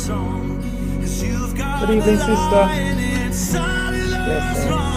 Good evening, sister. Blessings.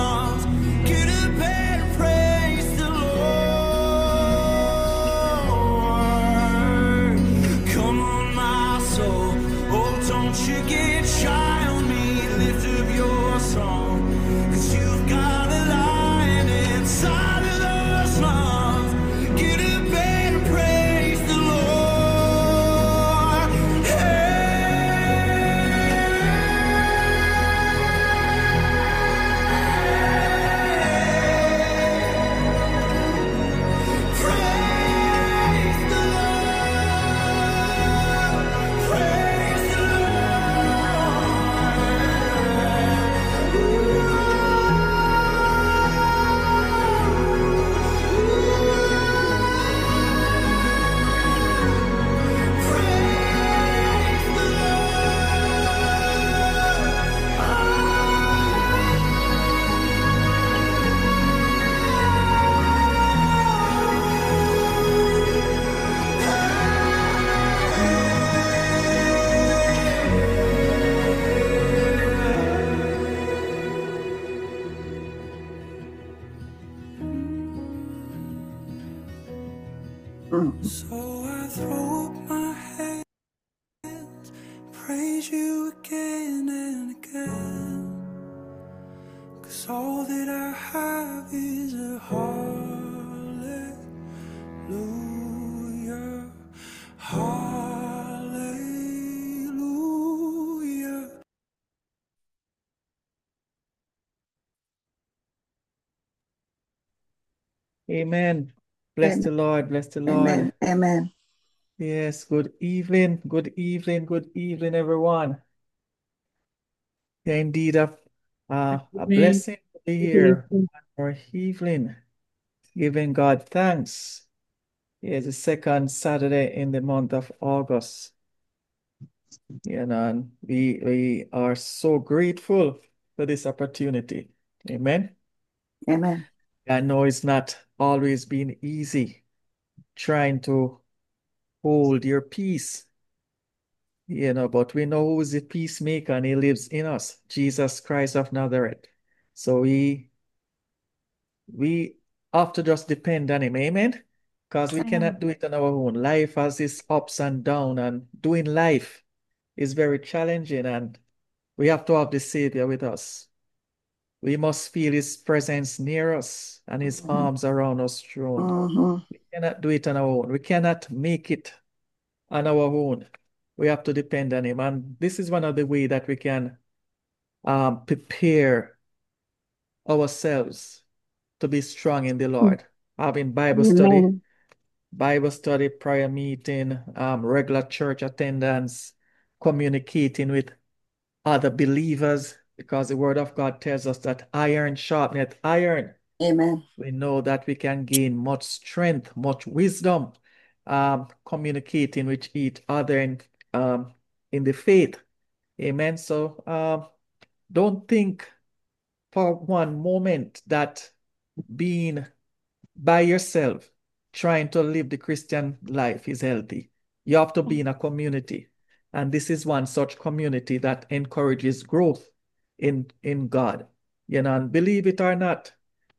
So I throw up my hands, praise you again and again, 'cause all that I have is a hallelujah, hallelujah. Amen. Bless the Lord. Bless the Lord. Amen. Amen. Yes, good evening. Good evening. Good evening, everyone. Yeah, indeed, a blessing to be here for evening, giving God thanks. It's the second Saturday in the month of August. And we are so grateful for this opportunity. Amen. Amen. I know it's not always been easy trying to hold your peace, but we know who's the peacemaker and he lives in us, Jesus Christ of Nazareth. So we have to just depend on him, amen? Because we cannot do it on our own. Life has its ups and downs, and doing life is very challenging, and we have to have the Savior with us. We must feel his presence near us and his arms around us thrown. We cannot do it on our own. We cannot make it on our own. We have to depend on him. And this is one of the ways that we can prepare ourselves to be strong in the Lord. Having Bible study, prayer meeting, regular church attendance, communicating with other believers, because the word of God tells us that iron sharpeneth iron. Amen. We know that we can gain much strength, much wisdom, communicating with each other in the faith. Amen. So don't think for one moment that being by yourself, trying to live the Christian life is healthy. You have to be in a community. And this is one such community that encourages growth in God. And believe it or not,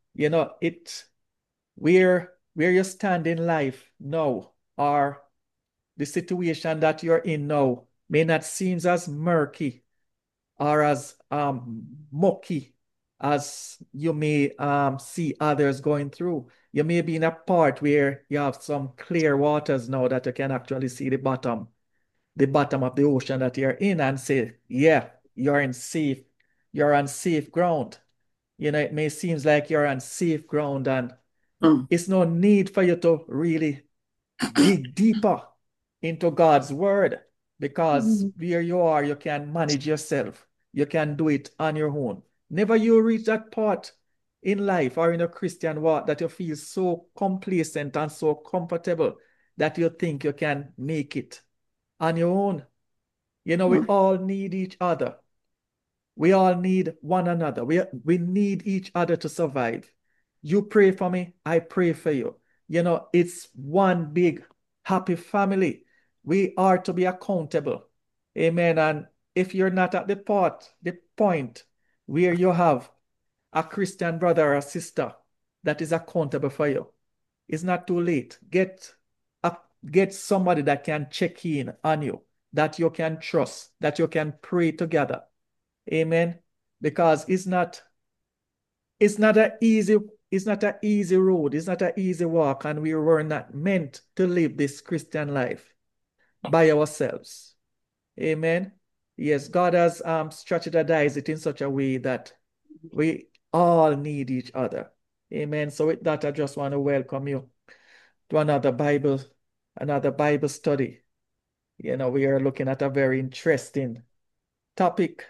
where you stand in life now, or the situation that you're in now, may not seem as murky or as mucky as you may see others going through. You may be in a part where you have some clear waters now that you can actually see the bottom of the ocean that you're in, and say, yeah, you're on safe ground. It may seem like you're on safe ground, and it's no need for you to really dig deeper into God's word, because where you are, you can manage yourself. You can do it on your own. Never you reach that part in life or in a Christian walk that you feel so complacent and so comfortable that you think you can make it on your own. We all need each other. We all need one another. We need each other to survive. You pray for me, I pray for you. It's one big happy family. We are to be accountable. Amen. And if you're not at the point where you have a Christian brother or sister that is accountable for you, it's not too late. Get somebody that can check in on you, that you can trust, that you can pray together. Amen. Because it's not an easy it's not an easy road, it's not an easy walk, and we were not meant to live this Christian life by ourselves. Amen. Yes, God has strategized it in such a way that we all need each other. Amen. So with that, I just want to welcome you to another Bible study. We are looking at a very interesting topic.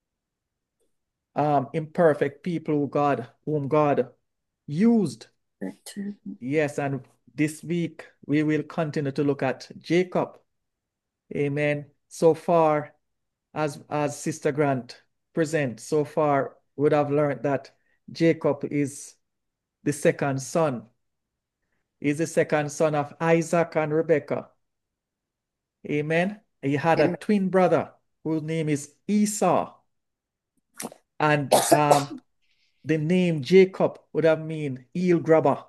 Imperfect people whom God used. Yes, and this week we will continue to look at Jacob. Amen. So far, as Sister Grant present, so far would have learned that Jacob is the second son. He's the second son of Isaac and Rebekah. Amen. He had a twin brother whose name is Esau. And the name Jacob would have mean heel grabber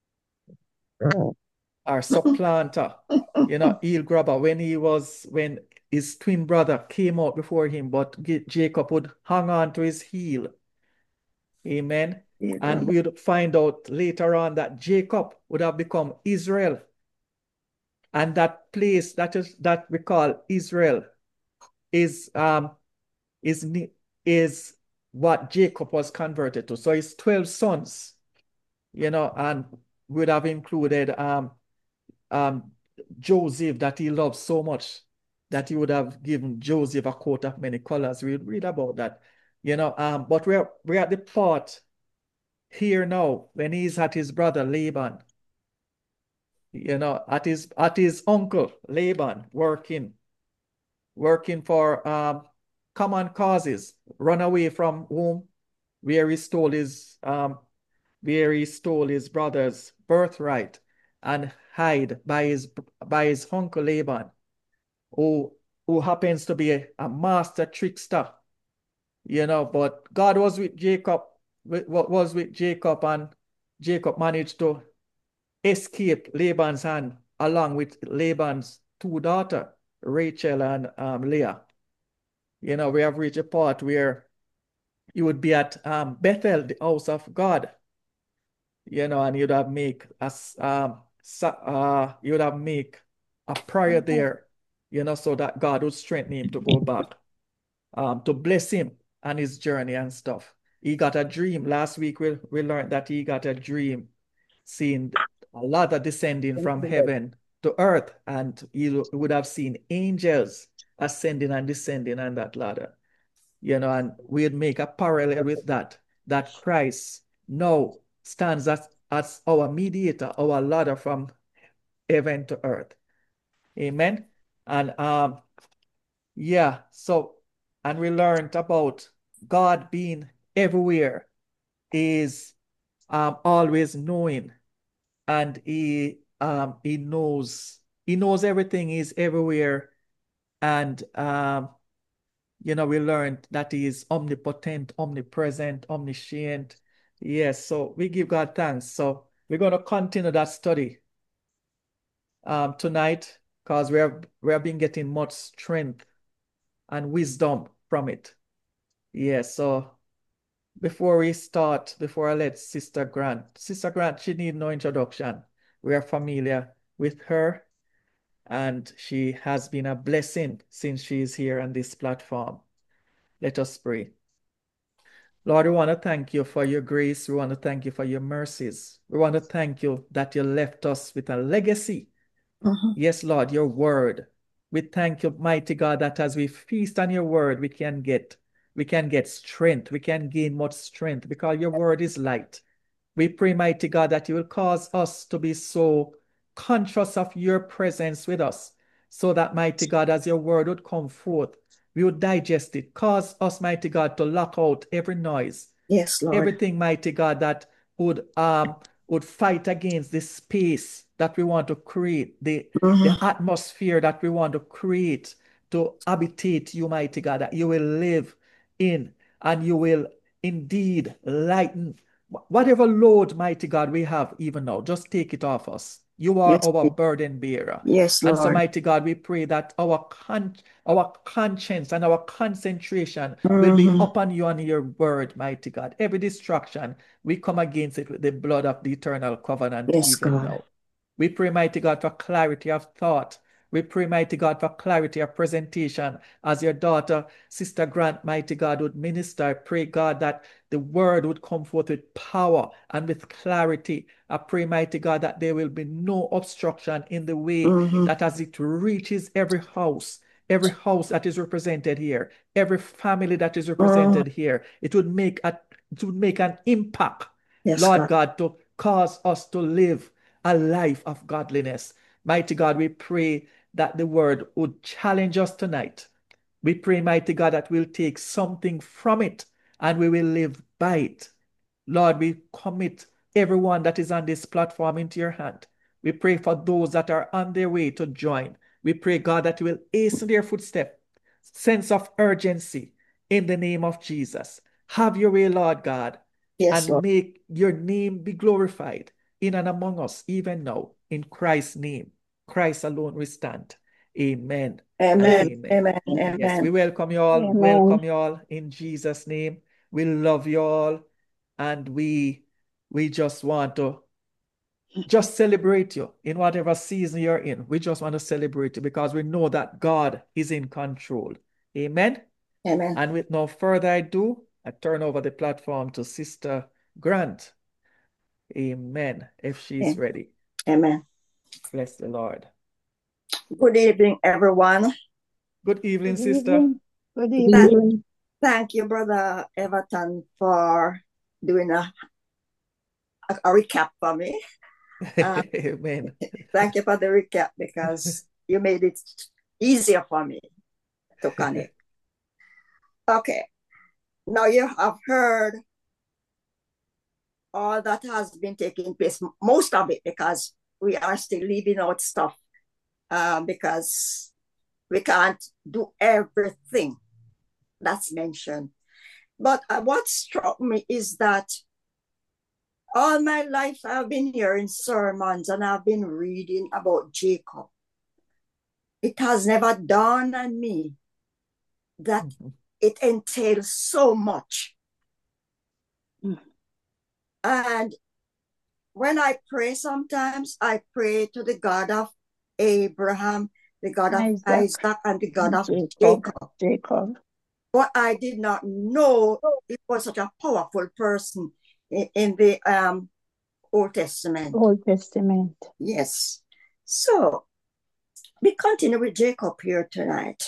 or supplanter. Heel grabber when his twin brother came out before him, but Jacob would hang on to his heel. Amen. And we would find out later on that Jacob would have become Israel. And that place that we call Israel is what Jacob was converted to. So it's 12 sons, and would have included Joseph, that he loved so much that he would have given Joseph a coat of many colors. We would read about that, but we're at the part here now when he's at his brother Laban, at his uncle Laban, working for common causes, run away from home, where he stole his brother's birthright, and hide by his uncle Laban, who happens to be a master trickster. But God was with Jacob, and Jacob managed to escape Laban's hand along with Laban's two daughters, Rachel and Leah. We have reached a part where you would be at Bethel, the house of God, and you'd have make a prayer there, so that God would strengthen him to go back, to bless him on his journey and stuff. He got a dream. Last week we learned that he got a dream, seeing a ladder descending from heaven to earth, and he would have seen angels ascending and descending on that ladder. And we'd make a parallel with that Christ now stands as our mediator, our ladder from heaven to earth. Amen. And and we learned about God being everywhere, is always knowing, and he knows everything, is everywhere, and we learned that he is omnipotent, omnipresent, omniscient. Yes, so we give God thanks. So we're going to continue that study tonight, because we have been getting much strength and wisdom from it. Yes, so before I let Sister Grant, she need no introduction. We are familiar with her, and she has been a blessing since she is here on this platform. Let us pray. Lord, we want to thank you for your grace. We want to thank you for your mercies. We want to thank you that you left us with a legacy. Yes, Lord, your word. We thank you, mighty God, that as we feast on your word, we can get strength. We can gain much strength because your word is light. We pray, mighty God, that you will cause us to be so conscious of your presence with us, so that, mighty God, as your word would come forth, we would digest it. Cause us, mighty God, to lock out every noise. Yes, Lord. Everything, mighty God, that would fight against the space that we want to create, the atmosphere that we want to create to habitate you, mighty God, that you will live in and you will indeed lighten whatever load, mighty God, we have even now. Just take it off us. You are Yes, our burden bearer. yes, And so, Lord. mighty God, we pray that our conscience and our concentration will be upon you and your word, mighty God. Every distraction, we come against it with the blood of the eternal covenant Yes, even God. now. We pray, mighty God, for clarity of thought. We pray, mighty God, for clarity of presentation as your daughter, Sister Grant, mighty God, would minister. I pray, God, that the word would come forth with power and with clarity. I pray, mighty God, that there will be no obstruction in the way that as it reaches every house that is represented here, every family that is represented here, it would make an impact, Yes, Lord God. God, to cause us to live a life of godliness. Mighty God, we pray that the word would challenge us tonight. We pray, mighty God, that we'll take something from it and we will live by it. Lord, we commit everyone that is on this platform into your hand. We pray for those that are on their way to join. We pray, God, that you will hasten their footstep, sense of urgency in the name of Jesus. Have your way, Lord God, Yes, and Lord. make your name be glorified in and among us, even now, in Christ's name. Christ alone we stand. Amen. Amen. Amen. Amen. Yes, we Amen. welcome you all. Amen. Welcome you all in Jesus' name. We love you all, and we just want to just celebrate you in whatever season you're in. We just want to celebrate you because we know that God is in control. Amen. Amen. And with no further ado, I turn over the platform to Sister Grant. Amen. If she's ready. Amen. Bless the Lord. Good evening, everyone. Good evening, Good sister. evening. Good evening. Thank you, Brother Everton, for doing a recap for me. Amen. Thank you for the recap because you made it easier for me to connect. Okay. Now you have heard all that has been taking place, most of it, because we are still leaving out stuff because we can't do everything that's mentioned. But what struck me is that all my life I've been hearing sermons and I've been reading about Jacob. It has never dawned on me that it entails so much. And when I pray sometimes, I pray to the God of Abraham, the God of Isaac and the God of Jacob. But I did not know it was such a powerful person in the Old Testament. Old Testament. Yes. So we continue with Jacob here tonight.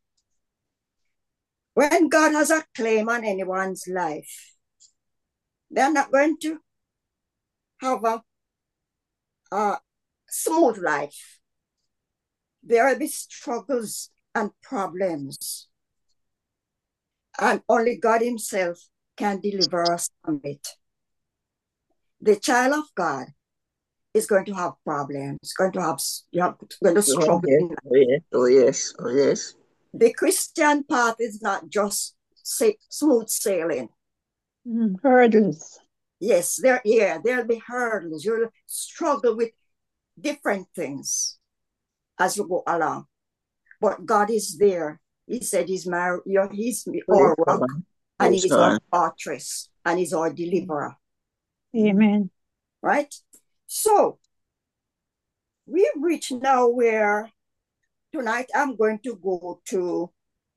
When God has a claim on anyone's life, they're not going to have a smooth life. There will be struggles and problems. And only God himself can deliver us from it. The child of God is going to have problems, going to struggle. Oh yes. The Christian path is not just smooth sailing. Hurdles. Yes, there'll be hurdles. You'll struggle with different things as you go along. But God is there. He said he's our rock, and he's our fortress, and he's our deliverer. Amen. Right? So we've reached now where tonight I'm going to go to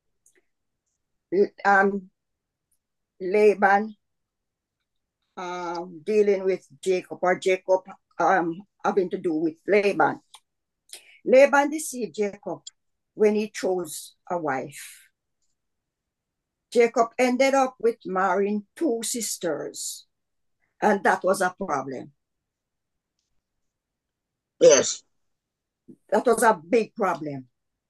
Laban dealing with Jacob, or Jacob having to do with Laban. Laban deceived Jacob when he chose a wife. Jacob ended up with marrying two sisters, and that was a problem. Yes. That was a big problem.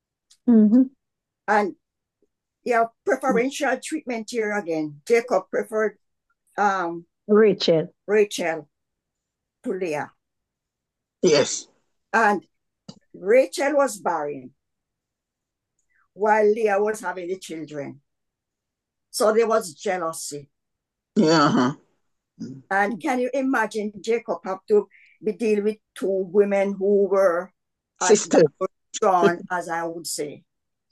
And preferential treatment here again. Jacob preferred Rachel to Leah. Yes. And Rachel was barren. while Leah was having the children. So there was jealousy. Yeah. Uh-huh. And can you imagine Jacob have to be dealing with two women who were Sister. drawn, as I would say.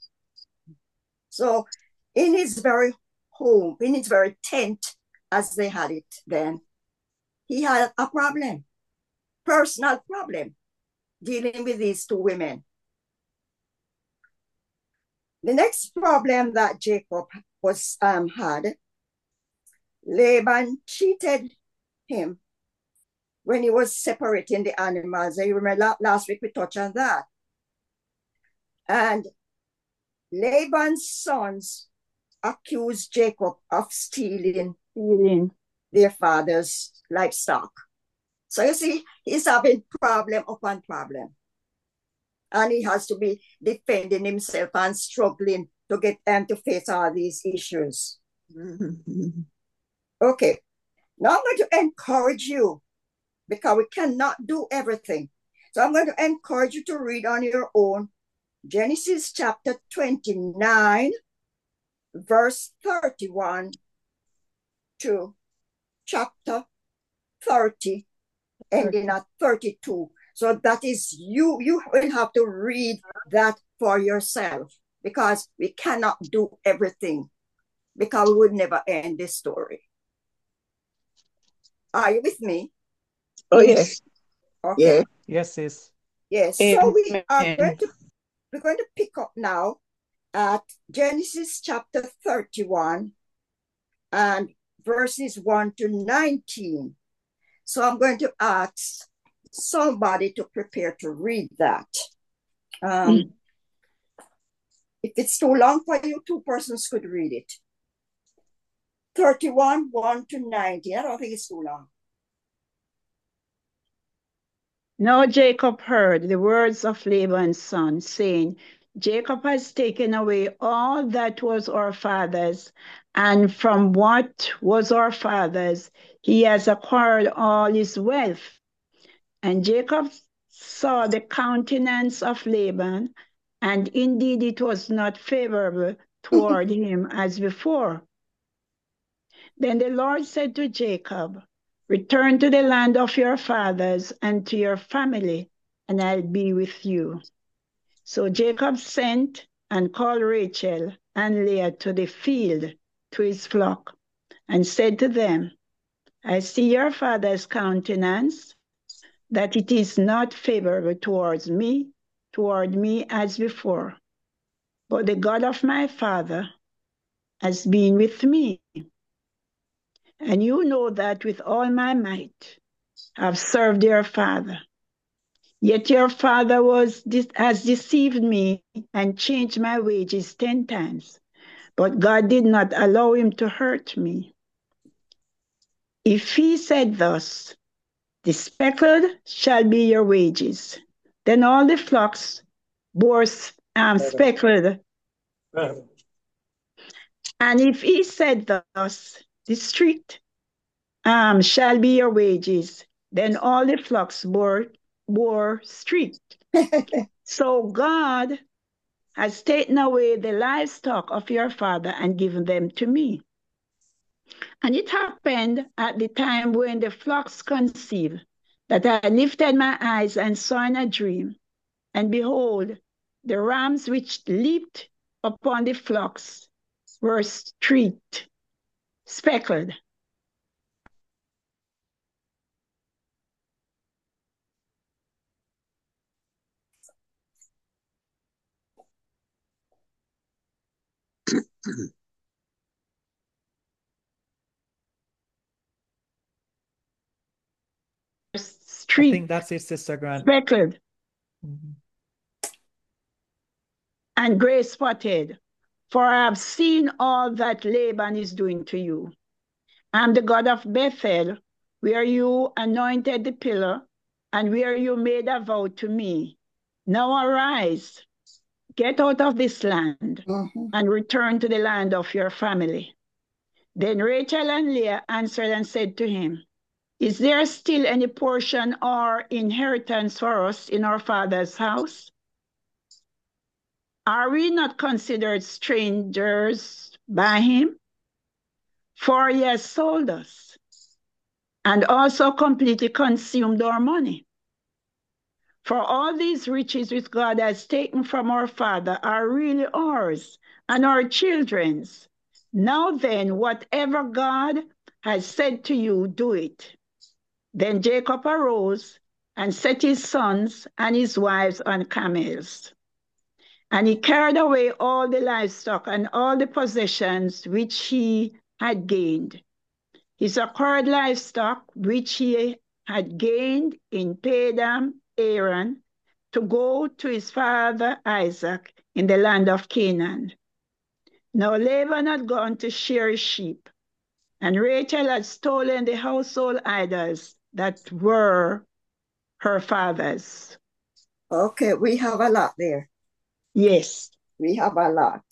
So in his very home, in his very tent, as they had it then, he had a problem, personal problem, dealing with these two women. The next problem that Jacob was had, Laban cheated him when he was separating the animals. You remember last week we touched on that. And Laban's sons accused Jacob of stealing their father's livestock. So you see, he's having problem upon problem. And he has to be defending himself and struggling to get them to face all these issues. Okay, now I'm going to encourage you, because we cannot do everything. So I'm going to encourage you to read on your own Genesis chapter 29, verse 31 to chapter 30, ending at 32. So that is, you will have to read that for yourself, because we cannot do everything, because we would never end this story. Are you with me? Oh, yes. Okay. Yeah. Yes, sis. Yes. So we're going to pick up now at Genesis chapter 31 and verses 1 to 19. So I'm going to ask somebody to prepare to read that. If it's too long for you, two persons could read it. 31, 1 to 19. I don't think it's too long. Now Jacob heard the words of Laban's son, saying, Jacob has taken away all that was our father's, and from what was our father's, he has acquired all his wealth. And Jacob saw the countenance of Laban, and indeed it was not favorable toward him as before. Then the Lord said to Jacob, return to the land of your fathers and to your family, and I'll be with you. So Jacob sent and called Rachel and Leah to the field to his flock, and said to them, I see your father's countenance, that it is not favorable toward me as before. But the God of my father has been with me. And you know that with all my might I've served your father. Yet your father has deceived me and changed my wages 10 times. But God did not allow him to hurt me. If he said thus, the speckled shall be your wages, then all the flocks bore speckled. And if he said thus, the streaked shall be your wages, then all the flocks bore streaked. So God has taken away the livestock of your father and given them to me. And it happened at the time when the flocks conceived, that I lifted my eyes and saw in a dream, and behold, the rams which leaped upon the flocks were streaked, speckled. I think that's it, Sister Grant. Speckled. And gray spotted, for I have seen all that Laban is doing to you. I am the God of Bethel, where you anointed the pillar, and where you made a vow to me. Now arise, get out of this land, and return to the land of your family. Then Rachel and Leah answered and said to him, is there still any portion or inheritance for us in our father's house? Are we not considered strangers by him? For he has sold us and also completely consumed our money. For all these riches which God has taken from our father are really ours and our children's. Now then, whatever God has said to you, do it. Then Jacob arose and set his sons and his wives on camels. And he carried away all the livestock and all the possessions which he had gained. His acquired livestock, which he had gained in Padam Aram, to go to his father Isaac in the land of Canaan. Now Laban had gone to shear his sheep, and Rachel had stolen the household idols that were her father's. Okay, we have a lot there. Yes. We have a lot.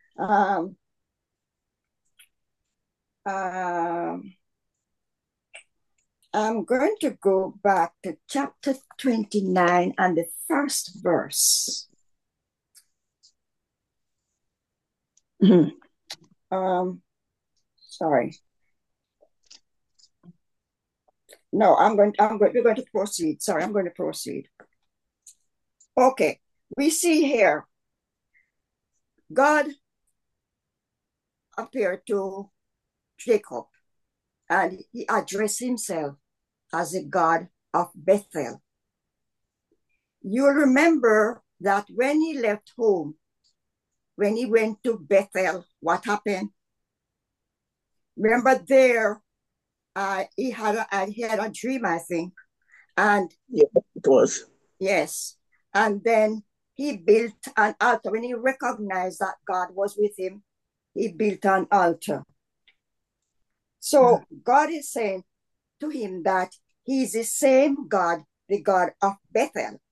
I'm going to go back to chapter 29 and the first verse. Sorry. No, we're going to proceed. Sorry, I'm going to proceed. Okay, we see here, God appeared to Jacob and he addressed himself as a God of Bethel. You'll remember that when he left home, when he went to Bethel, what happened? Remember there, he had a dream, I think. And yeah, it was. Yes. And then he built an altar. When he recognized that God was with him, he built an altar. So God is saying to him that he's the same God, the God of Bethel.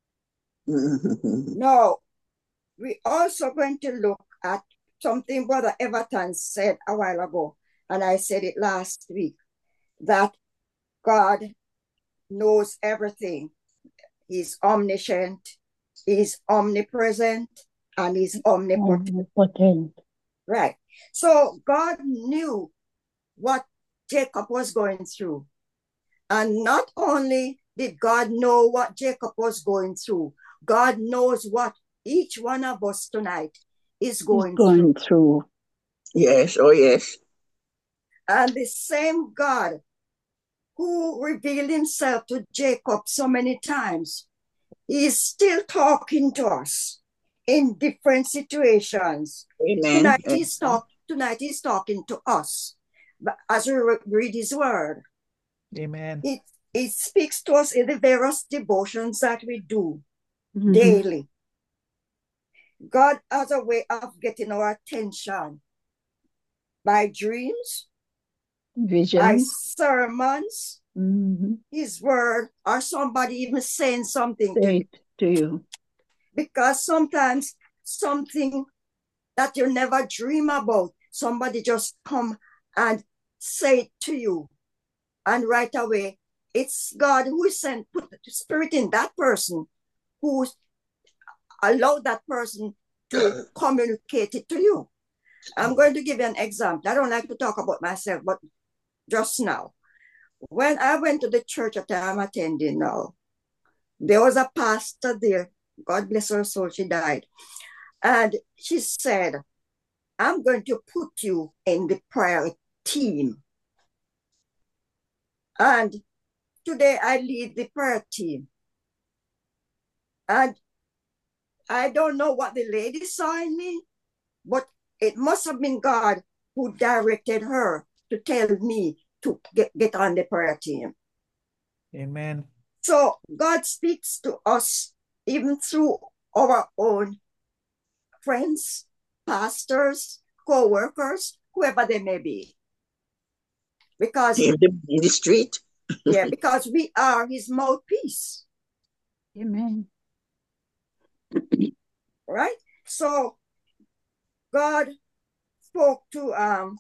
Now, we're also going to look at something Brother Everton said a while ago, and I said it last week, that God knows everything. He's omniscient, he's omnipresent, and he's omnipotent. Right. So God knew what Jacob was going through. And not only did God know what Jacob was going through, God knows what each one of us tonight is going through. Yes, oh yes. And the same God who revealed himself to Jacob so many times, he is still talking to us in different situations. Amen. Tonight he's talking to us. But as we read his word, Amen. It speaks to us in the various devotions that we do daily. God has a way of getting our attention by dreams, visions, by sermons, his word, or somebody even saying something to you. Because sometimes something that you never dream about, somebody just come and say it to you. And right away, it's God who put the spirit in that person, who allowed that person to communicate it to you. I'm going to give you an example. I don't like to talk about myself, but just now, when I went to the church that I'm attending now, there was a pastor there. God bless her soul, she died. And she said, I'm going to put you in the prayer team. And today I lead the prayer team. And I don't know what the lady saw in me, but it must have been God who directed her to tell me to get on the prayer team. Amen. So God speaks to us even through our own friends, pastors, co-workers, whoever they may be. Because in the street. Yeah, because we are his mouthpiece. Amen. Right? So God spoke to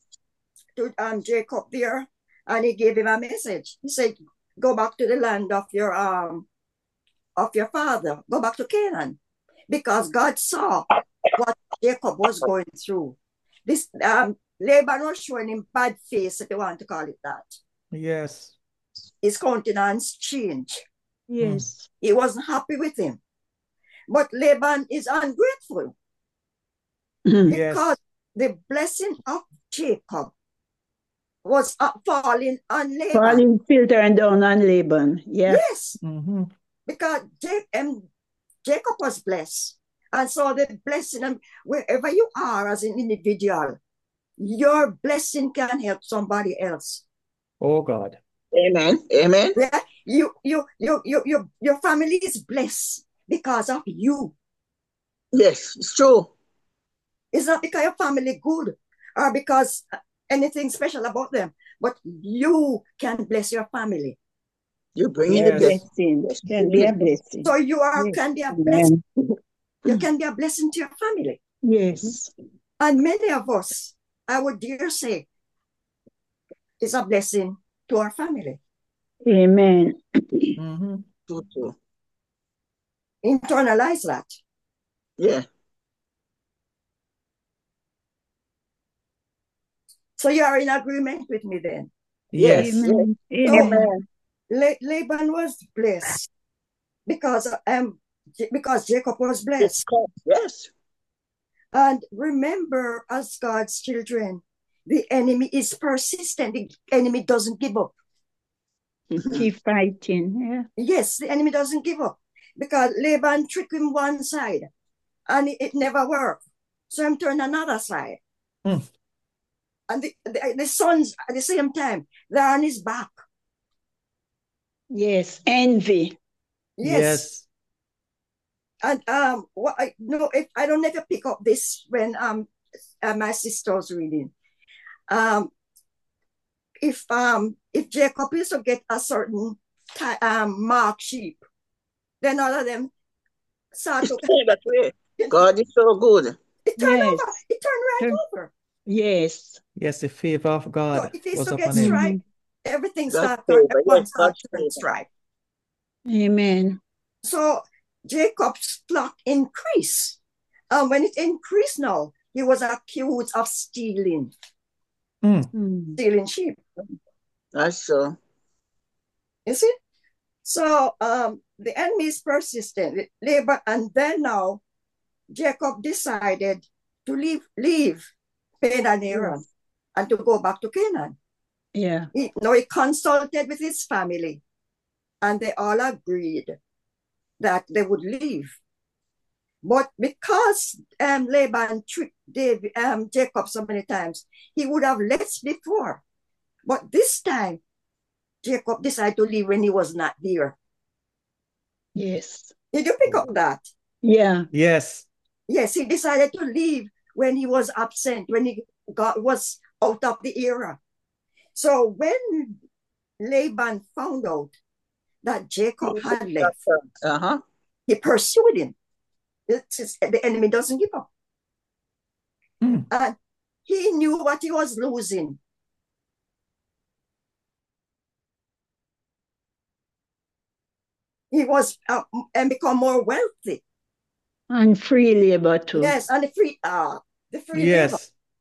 Jacob there, and he gave him a message. He said, go back to the land of your father. Go back to Canaan. because God saw what Jacob was going through. This Laban was showing him bad face, if you want to call it that. Yes. His countenance changed. Yes. He wasn't happy with him. But Laban is ungrateful because Yes. the blessing of Jacob was falling on Laban. Falling filtering down on Laban. Yeah. Yes, Mm-hmm. because Jacob was blessed. And so the blessing, and wherever you are as an individual, your blessing can help somebody else. Oh God. Amen. Amen. Yeah, your family is blessed because of you. Yes, it's true. It's not because your family good or because anything special about them, but you can bless your family. You bring in the Yes. Blessing. blessing. Can be a blessing. So you Yes. can be a blessing. Amen. You can be a blessing to your family. Yes. And many of us, I would dare say, is a blessing to our family. Amen. Mm-hmm. True, true. Internalize that. Yeah. So you are in agreement with me then. Yes. Amen. So Amen. Laban was blessed because Jacob was blessed. Yes. And remember, as God's children, the enemy is persistent. The enemy doesn't give up. Keep fighting. Yeah. Yes, the enemy doesn't give up because Laban tricked him one side and it never worked. So him turn another side. Mm. And the sons at the same time, they're on his back. Yes. Envy. Yes. And what I know, if I don't ever pick up this when my sister was reading. If Jacob is to get a certain mark sheep, then all of them start to That way. God is so good. it turned Yes. over. It turned right Turn- over. Yes. Yes, the favor of So God if he's was to get upon him. strike, everything God's starts favor. everyone Yes, starts God's turning favor. strike. Amen. So Jacob's flock increased. And when it increased now, he was accused of stealing sheep. That's so. You see? So the enemy is persistent. Laban, and then now Jacob decided to leave Padan Aram and to go back to Canaan. Yeah. He consulted with his family, and they all agreed that they would leave. But because Laban tricked Jacob so many times, he would have left before. But this time, Jacob decided to leave when he was not there. Yes. Did you pick up that? Yeah. Yes. Yes, he decided to leave when he was absent, when he was out of the era. So when Laban found out that Jacob had left, he pursued him. The enemy doesn't give up. And he knew what he was losing. He was and become more wealthy. And free labor too. Yes, and the free labor.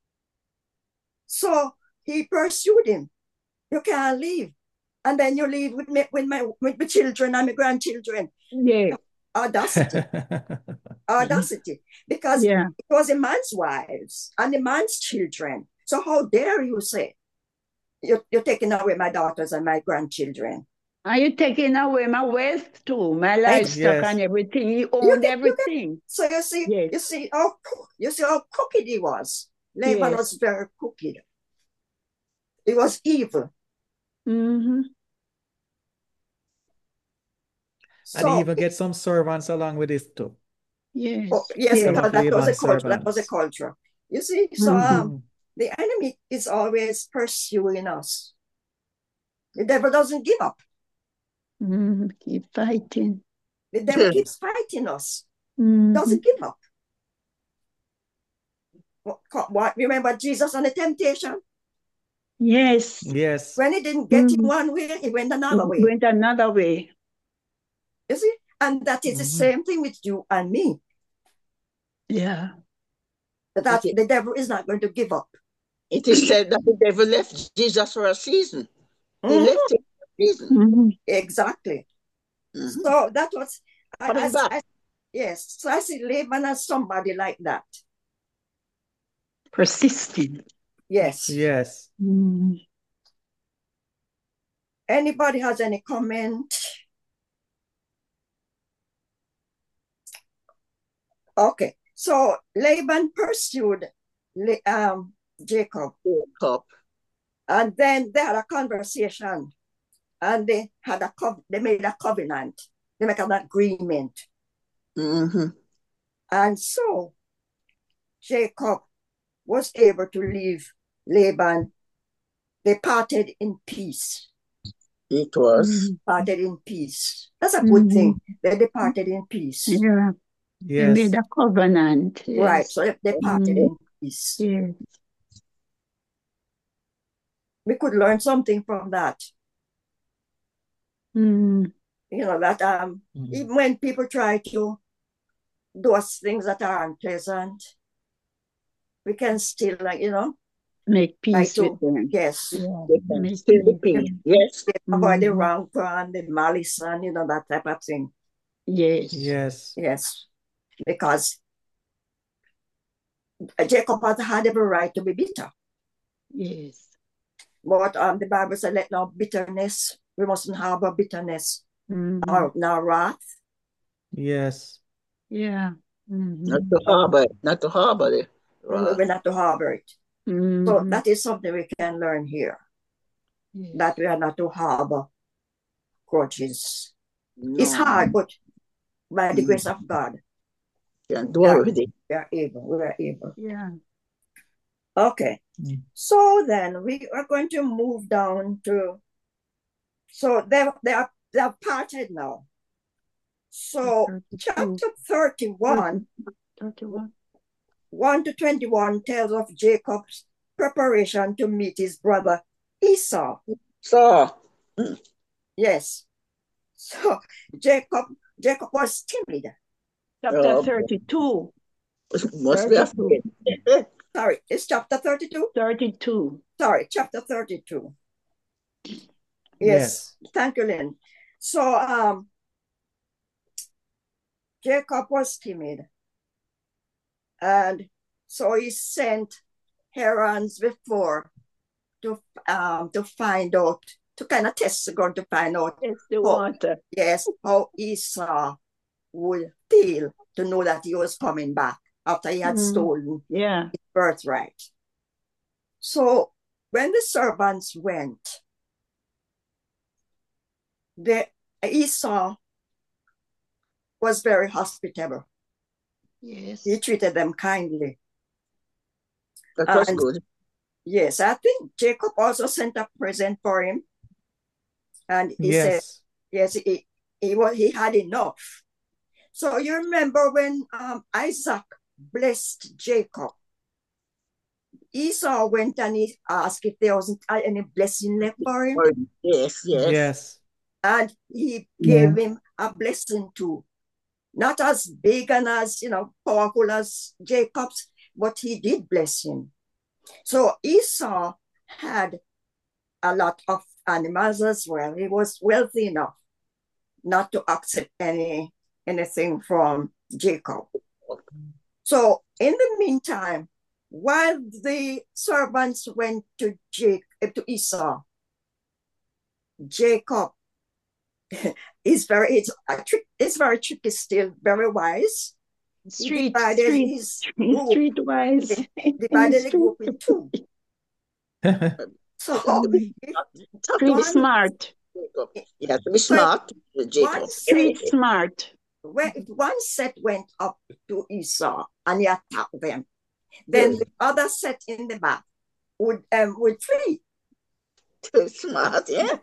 So he pursued him. You can't leave. And then you leave with my children and my grandchildren. Yeah. Audacity. Audacity. Because it was a man's wives and a man's children. So how dare you say, you're taking away my daughters and my grandchildren? Are you taking away my wealth too, my livestock and everything? He owned everything. So you see how crooked he was. Laban was very crooked. He was evil. Mm-hmm. And he even get some servants along with this too. Yes. Because that was a culture. That was a culture. You see, so the enemy is always pursuing us. The devil doesn't give up. Keep fighting. The devil keeps fighting us. Doesn't give up. What? Remember Jesus on the temptation? Yes. Yes. When he didn't get him one way, he went another way. You see? And that is the same thing with you and me. Yeah. That the devil is not going to give up. It is said that the devil left Jesus for a season. He left him for a season. Mm-hmm. Exactly. Mhm. So that was, Coming back. yes. So I see Laban as somebody like that. Persistent. Yes. Yes. Mm. Anybody has any comment? Okay. So Laban pursued Jacob, Jacob. and then they had a conversation, and they made a covenant. They make an agreement, Mm-hmm. and so Jacob was able to leave Laban. They parted in peace. It was. Mm. Parted in peace. That's a good thing. They departed in peace. Yeah. They made Yes. a covenant. Right. Yes. So they parted in peace. Yes. We could learn something from that. Mm. You know, that even when people try to do us things that are unpleasant, we can still, Make try peace with to, them. yes, Yeah. They can Make still be peace. peace. Yes. avoid the Mhm. rancor and the malice and, that type of thing. Yes. Yes. Yes. Because Jacob had every right to be bitter. Yes. But the Bible said, let no bitterness, we mustn't harbor bitterness Mhm. or no wrath. Yes. Yeah. Not Mhm. to harbor. Not to harbor the wrath. We're not to harbor it. So Mhm. that is something we can learn here, Yes. that we are not to harbor grudges. No. It's hard, but by the grace of God, Can do everything. we are able. We are able. Yeah. Okay. Mm. So then we are going to move down to, so they are parted now. So 32. chapter 31, 31. 1 to 21 tells of Jacob's preparation to meet his brother Esau. So, Yes. So Jacob was timid. Chapter 32. must be 32. afraid. Sorry, it's chapter 32? 32. Sorry, chapter 32. Yes. Yes. Thank you, Lynn. So Jacob was timid. And so he sent herons before to find out, to kind of test the ground to find out It's the water. how Esau would feel to know that he was coming back after he had stolen Yeah. his birthright. So when the servants went, Esau was very hospitable. Yes. He treated them kindly. That was good. Yes, I think Jacob also sent a present for him. And he said, yes, he had enough. So you remember when Isaac blessed Jacob, Esau went and he asked if there wasn't any blessing left for him. Yes, yes. Yes. And he gave him a blessing too. Not as big and as, powerful as Jacob's, but he did bless him. So Esau had a lot of animals as well. He was wealthy enough not to accept anything from Jacob. So in the meantime, while the servants went to Esau, Jacob is very tricky still, very wise. Streetwise. Divided the group in two. So Street smart. You have to be smart, Jacob. Street smart. If one set went up to Esau and he attacked them, then the other set in the back would flee. Too smart, yeah.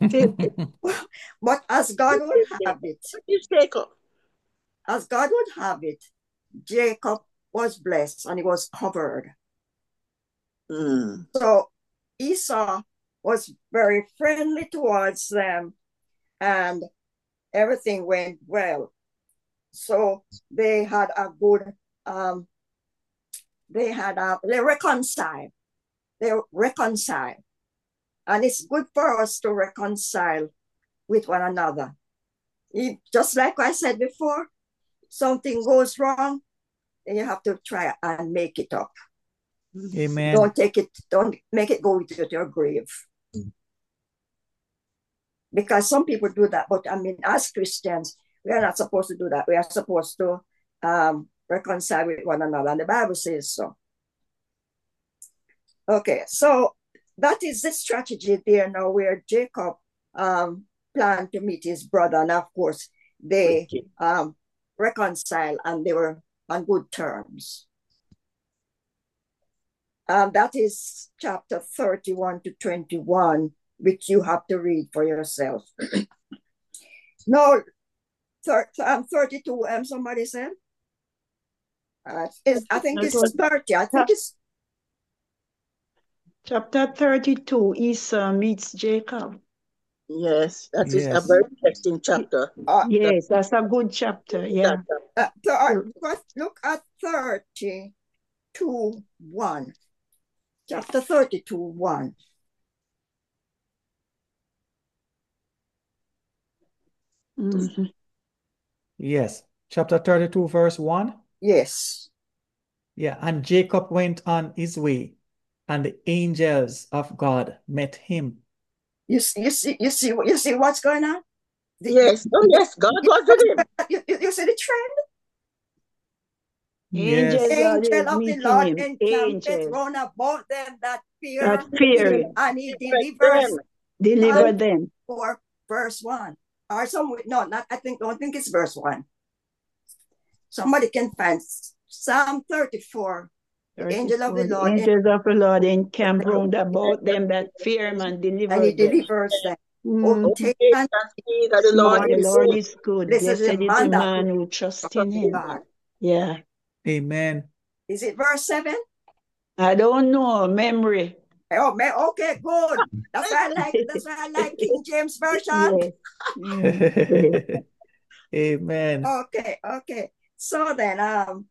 But as God would have it, Jacob was blessed and he was covered. So Esau was very friendly towards them and everything went well. So they had a good they reconcile. They reconcile. And it's good for us to reconcile with one another. Just like I said before, something goes wrong, then you have to try and make it up. Amen. Don't make it go to your grave. Because some people do that, but I mean, as Christians, we are not supposed to do that. We are supposed to reconcile with one another, and the Bible says so. Okay, so that is the strategy there now, where Jacob planned to meet his brother, and of course they reconciled and they were on good terms. That is chapter 31 to 21, which you have to read for yourself. No, 32, somebody said? I think it's 30. I think it's... Chapter 32, Esau meets Jacob. Yes, that is a Yes. very interesting chapter. Yes, that's a good chapter. Yeah. Look at 32:1. Chapter 32:1. Mhm. Yes. Chapter 32, verse 1. Yes. Yeah. And Jacob went on his way, and the angels of God met him. You see what's going on? Yes. Oh, yes. God was with him. You see the trend? Yes. Angels Angel always of the meeting Lord him. encampeth Angels round about them that fear that fear him, and he delivers deliver them. for verse 1. Or some, no, not, don't think it's verse 1. Somebody can find Psalm 34. The angel of the Lord, Angels of the Lord encamp round about them that fear him and deliver and he them. delivers them. Mm. Oh, take and See that the Lord The is Lord good. is good. Blessed Blessed is is the the man that man who trusts in him. God. Yeah. Amen. Is it verse 7? I don't know. Memory. Oh, man, okay, good. That's why I like King James Version. Yes. Mm. Amen. Okay. So then,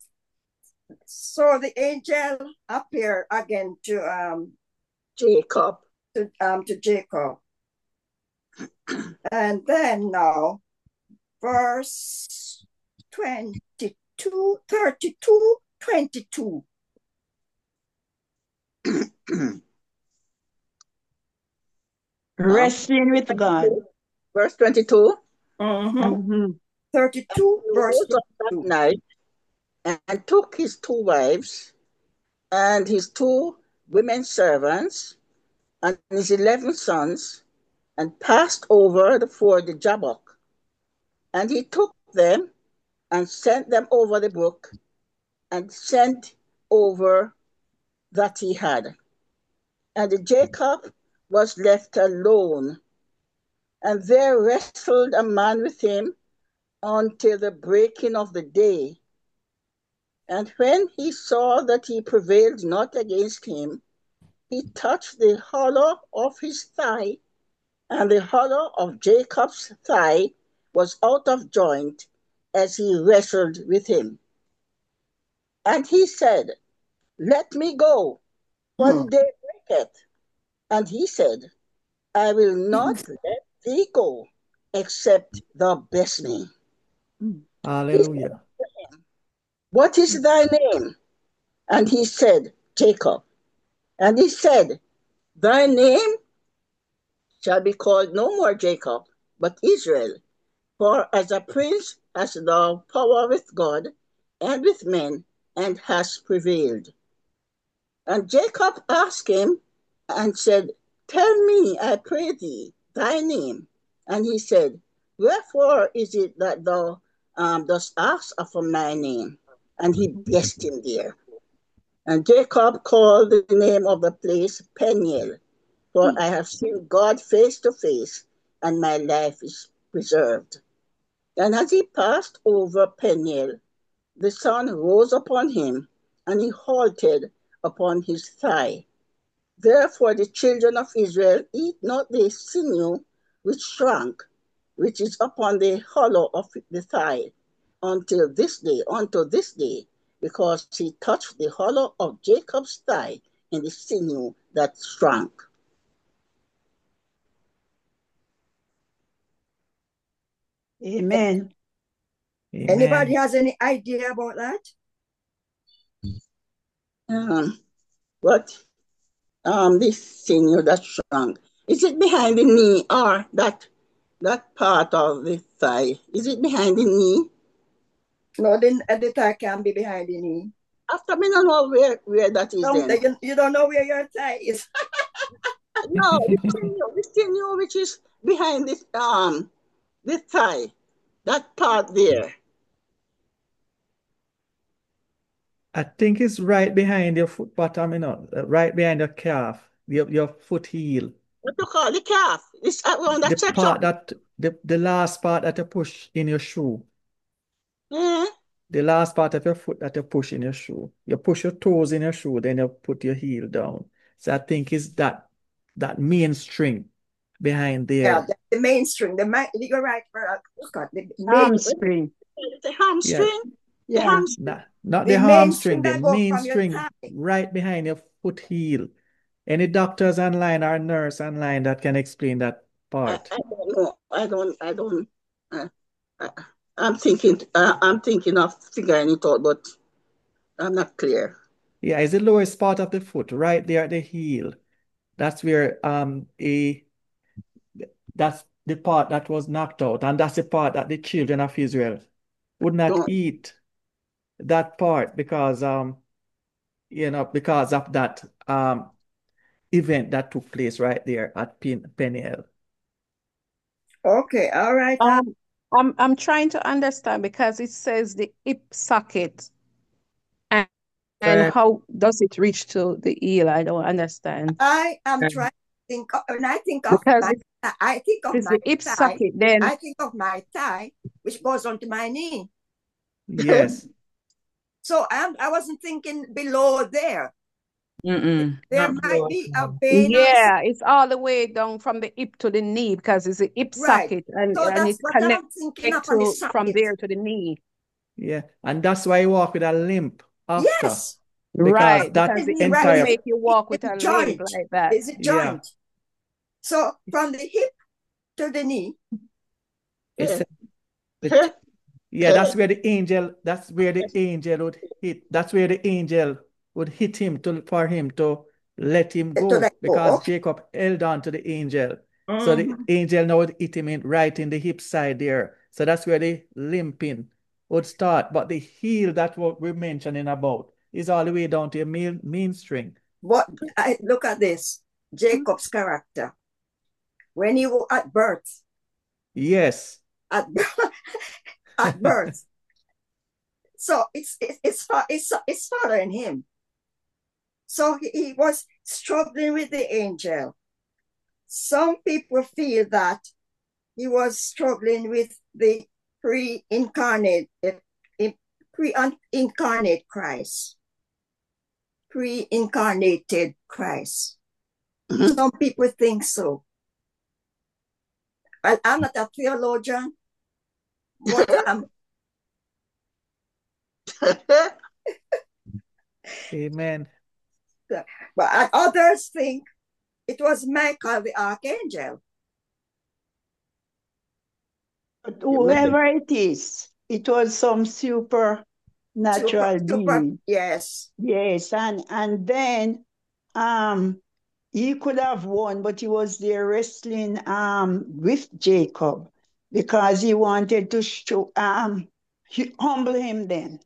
so the angel appeared again to Jacob. to Jacob. And then now, verse 22, 32, 22. Wrestling with God. Verse 22. Mm-hmm. 32, verse Rose up that 22. night and took his 2 wives and his 2 women servants and his 11 sons and passed over the ford Jabbok. And he took them and sent them over the brook and sent over that he had. And Jacob was left alone. And there wrestled a man with him until the breaking of the day. And when he saw that he prevailed not against him, he touched the hollow of his thigh, and the hollow of Jacob's thigh was out of joint as he wrestled with him. And he said, Let me go, for the day breaketh. And he said, I will not let thee go, except thou bless me. Hallelujah. What is thy name? And he said, Jacob. And he said, Thy name shall be called no more Jacob, but Israel. For as a prince hast thou power with God and with men, and hast prevailed. And Jacob asked him and said, Tell me, I pray thee, thy name. And he said, Wherefore is it that thou dost ask for my name? And he blessed him there. And Jacob called the name of the place Peniel, for I have seen God face to face, and my life is preserved. And as he passed over Peniel, the sun rose upon him, and he halted upon his thigh. Therefore the children of Israel eat not the sinew which shrank, which is upon the hollow of the thigh, unto this day, because he touched the hollow of Jacob's thigh, and the sinew that shrank. Amen. Anybody Amen. has any idea about that? What? This sinew that shrunk. Is it behind the knee or that part of the thigh? Is it behind the knee? No, the thigh can be behind the knee. After me, don't know where that is then. You don't know where your thigh is. No, the sinew which is behind the thigh, that part there. I think it's right behind your foot bottom, right behind your calf, your foot heel. What you call the calf? It's around that The part section. that the last part that you push in your shoe. Yeah. The last part of your foot that you push in your shoe. You push your toes in your shoe, then you put your heel down. So I think it's that main string behind Yeah, there. the main string. You're right. The Hamstring. The hamstring? Yeah. The Yeah. hamstring. Not the the main string hamstring, the that go main from your string thigh. right behind your foot heel. Any doctors online or nurse online that can explain that part? I don't know. I don't. I'm thinking of figuring it out, but I'm not clear. Yeah, it's the lowest part of the foot, right there at the heel. That's where that's the part that was knocked out, and that's the part that the children of Israel would not Don't. eat that part because because of that event that took place right there at Peniel. Okay, all right. I'm trying to understand because it says the hip socket and how does it reach to the heel? I don't understand. I am trying to think when I think of Because I think of it's my the hip thigh. socket, then I think of my thigh, which goes onto my knee. Yes. So I wasn't thinking below there. mm-mm. There Not might below. be a vein. Yeah, it's all the way down from the hip to the knee because it's a hip Right. socket and So that's it what I'm connects thinking of on the to from socket. there to the knee. Yeah, and that's why you walk with a limp after. Yes. Because Right, that because The it knee, will right. entire make you walk with It's a a limp joint. like that. It's a yeah, joint. So from the hip to the knee. it's Yeah. yeah, that's where the angel would hit. That's where the angel would hit him for him to let him To go let go. because Okay. Jacob held on to the angel. So the angel now would hit him right in the hip side there. So that's where the limping would start. But the heel that what we're mentioning about is all the way down to your main string. But look at this. Jacob's character. When he was at birth. Yes. At birth. So it's following him. So he was struggling with the angel. Some people feel that he was struggling with the pre-incarnate Christ. Pre-incarnated Christ. Mhm. Some people think so. Well, I'm not a theologian, but Amen. but others think it was Michael the archangel. But whoever it is, it was some supernatural being. Yes. Yes, and then he could have won, but he was there wrestling with Jacob because he wanted to humble him then.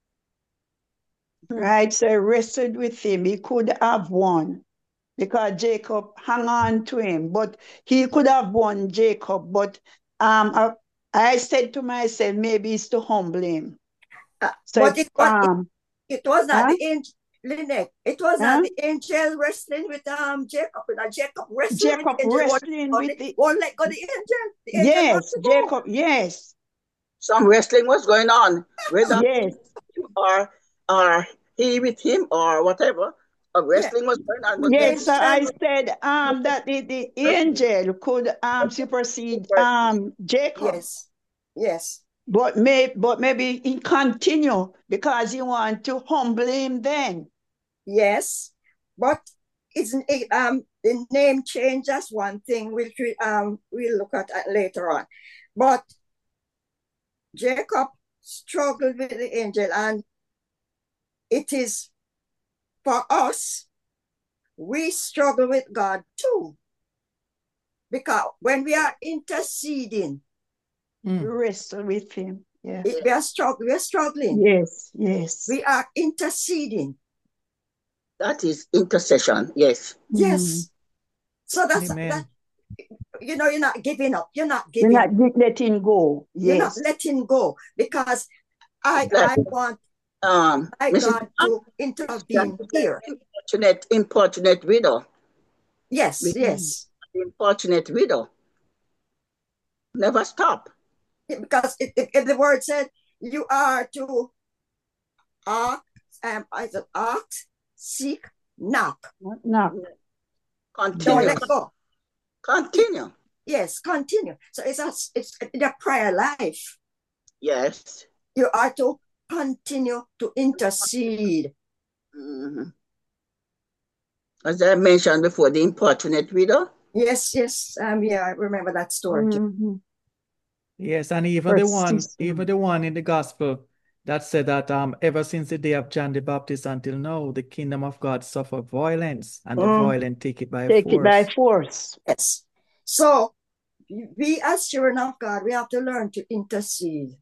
Right? So he wrestled with him. He could have won because Jacob hung on to him, but he could have won Jacob. But I said to myself, maybe it's to humble him. So But it was not the angel, Lynette. It was not the angel wrestling with Jacob. Jacob wrestling Jacob with the angel. wrestling with the Won't let go the angel. The angel yes, has to go. Jacob, yes, Some wrestling was going on, whether yes. or he with him or whatever. A wrestling was going on, but then Yes, so I said that the angel could supersede Jacob. Yes, yes. But maybe he continue because he want to humble him then. Yes, but isn't it, the name change, that's one thing which we'll look at later on. But Jacob struggled with the angel, and it is for us, we struggle with God too. Because when we are interceding, We wrestle with him. Yes. we are struggling. Yes, yes. We are interceding. That is intercession. Yes. Yes. So that's Amen. that. You know, you're not giving up. You're not You're giving not up. letting go. You're not Yes. letting go, because I Exactly. want Mrs. God to intervene here. Importunate widow. Yes, With yes. the importunate widow. Never stop. Because if the word said you are to ask, seek, knock. No. Don't Continue. let go. Continue. Yes, continue. So it's in a prayer life. Yes. You are to continue to intercede. Mm-hmm. As I mentioned before, the importunate widow. Yes, yes. Yeah, I remember that story too. Mm-hmm. Yes, and even the one Persistent. in the gospel that said that ever since the day of John the Baptist until now, the kingdom of God suffer violence, and the violent take it by Take it by force. force. Yes. So we as children of God, we have to learn to intercede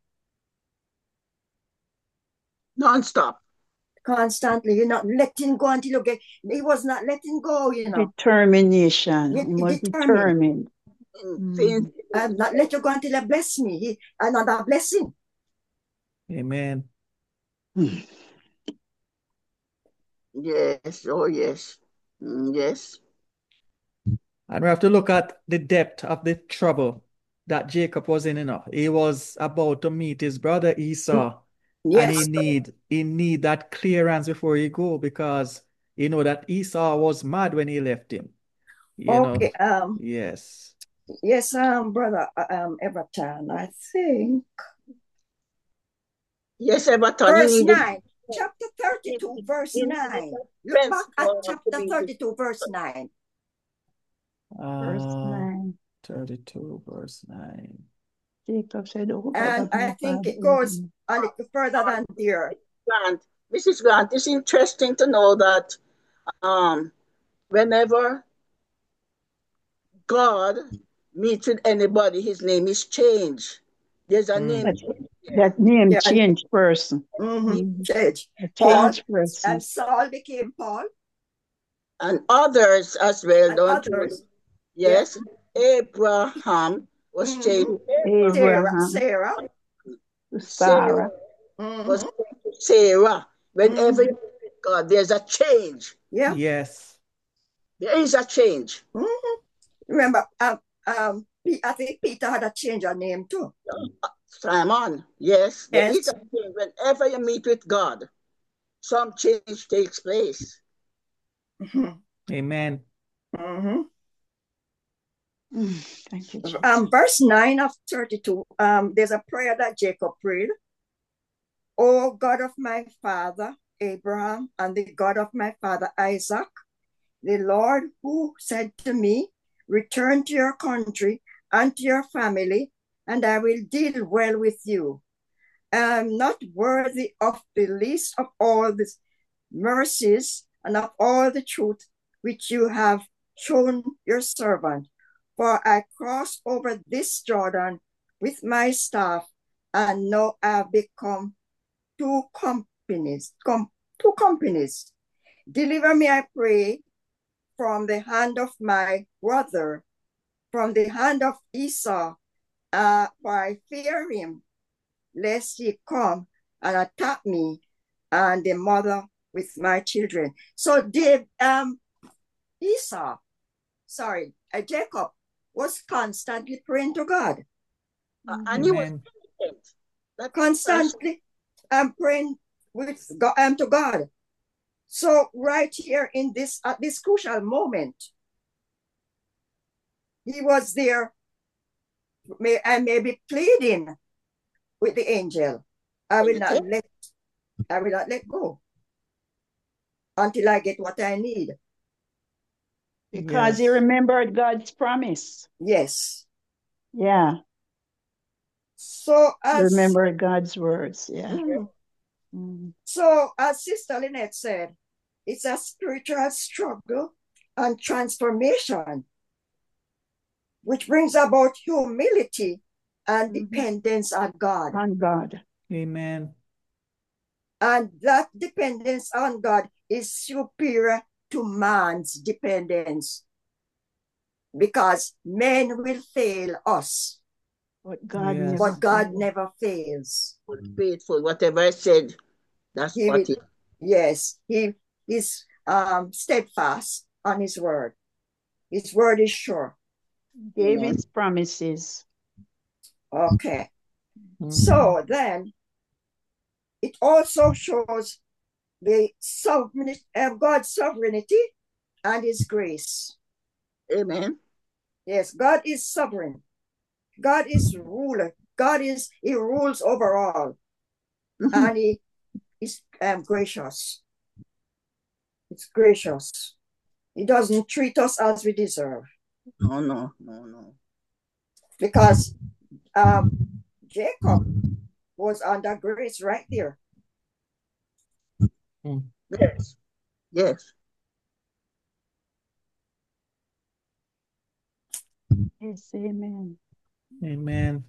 Non-stop. constantly. You're not letting go until you get. He was not letting go, you know. Determination. He was Determined. determined. I'm not let you go until you bless me. Another blessing. Amen. Yes. Oh, yes. Yes. And we have to look at the depth of the trouble that Jacob was in, enough. He was about to meet his brother Esau. Yes. And he need that clearance before he go, because you know that Esau was mad when he left him. You Okay. know. Yes. Yes, brother Everton, I think. Yes, Everton. Verse 9. Chapter 32, verse 9. Look back at chapter 32, verse 9. Verse 9. 32, verse 9. Jacob said, "Oh, And I think it goes a little further than there. Grant, Mrs. Grant, it's interesting to know that whenever God meets with anybody, his name is changed. There's a name. That name changed person. Change. Changed person. And Saul became Paul. And others as well, And don't others. you? Yes. Abraham was changed. Sarah. Sarah was changed. Sarah. Whenever you meet God, there's a change. Yeah. Yes. There is a change. Remember, I think Peter had a change of name too. Simon, yes. There is a change. Whenever you meet with God, some change takes place. Amen. Thank you, Jesus. Verse 9 of 32, there's a prayer that Jacob prayed. O God of my father Abraham and the God of my father Isaac, the Lord who said to me, return to your country and to your family, and I will deal well with you. I am not worthy of the least of all the mercies and of all the truth which you have shown your servant. For I crossed over this Jordan with my staff, and now I have become two companies. Deliver me, I pray, from the hand of my brother, from the hand of Esau, for I fear him, lest he come and attack me and the mother with my children. So Jacob was constantly praying to God. And he was constantly praying with God, to God. So right here in this at this crucial moment, he was there and maybe pleading with the angel. I will not let go until I get what I need. Because he Yes. remembered God's promise. Yes. Yeah. So He as remembered God's words. Yeah. Mhm. Mm. So as Sister Lynette said, it's a spiritual struggle and transformation, which brings about humility and dependence on God. On God. Amen. And that dependence on God is superior to man's dependence, because men will fail us, But God Yes. never but God failed. never fails. Faithful. Whatever I said, that's He what will, it yes, he is steadfast on his word. His word is sure. Gave Amen. his promises. Okay. Mhm. So then it also shows the God's sovereignty and his grace. Amen. Yes, God is sovereign. God is ruler. He rules over all, and he is gracious. It's gracious. He doesn't treat us as we deserve, No. because Jacob was under grace right there. Yes. Yes. Yes, amen. Amen.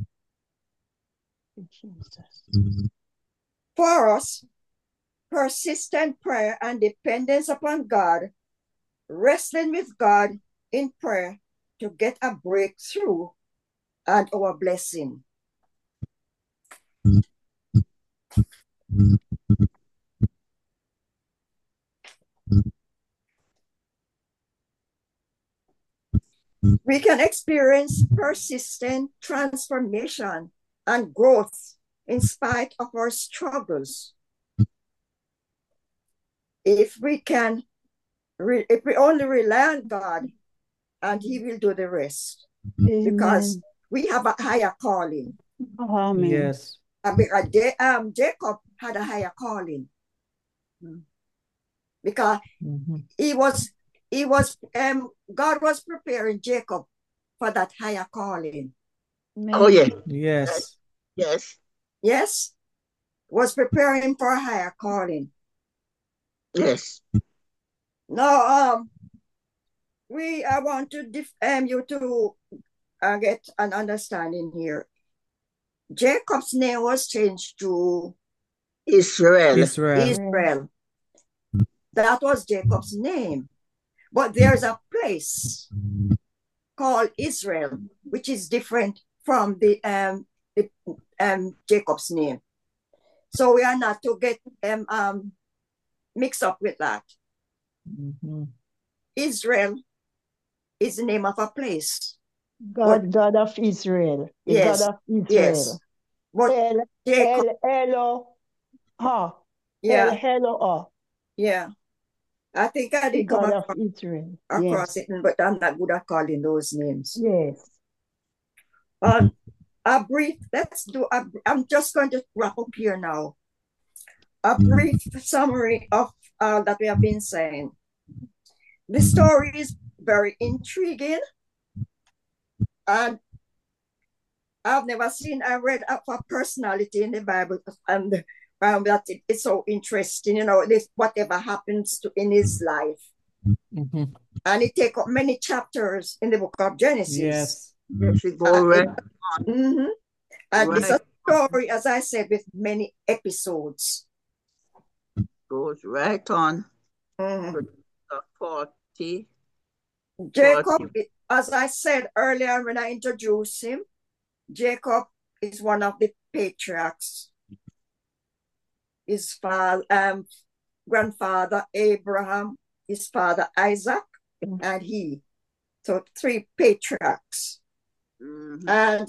Jesus. For us, persistent prayer and dependence upon God, wrestling with God in prayer to get a breakthrough and our blessing. We can experience persistent transformation and growth in spite of our struggles. If we only rely on God, and he will do the rest, because Amen. we have a higher calling. Amen. Yes. Jacob had a higher calling, because Mhm. God was preparing Jacob for that higher calling. Oh yeah. Yes. Yes. Yes, was preparing him for a higher calling. Yes. Now, I want to you to get an understanding here. Jacob's name was changed to Israel. Israel. That was Jacob's name. But there's a place called Israel, which is different from the Jacob's name. So we are not to get mixed up with that. Mhm. Israel is the name of a place. God of Israel. The Yes, God of Israel. yes. But Jacob, Elo, ha. yeah, Helo, yeah. I think I the did come God of Israel. across Yes. it, but I'm not good at calling those names. Yes. A brief, I'm just going to wrap up here now. A brief summary of all that we have been saying. The story is very intriguing, and I've never seen, I read of a personality in the Bible, and that it's so interesting, whatever happens in his life. Mhm. And it takes up many chapters in the book of Genesis. Yes. Yes, we go right. And it's a Right. story, as I said, with many episodes. Goes right on. Mhm. 40. Jacob, as I said earlier when I introduced him, Jacob is one of the patriarchs. His grandfather Abraham, his father Isaac, and he. So 3 patriarchs. And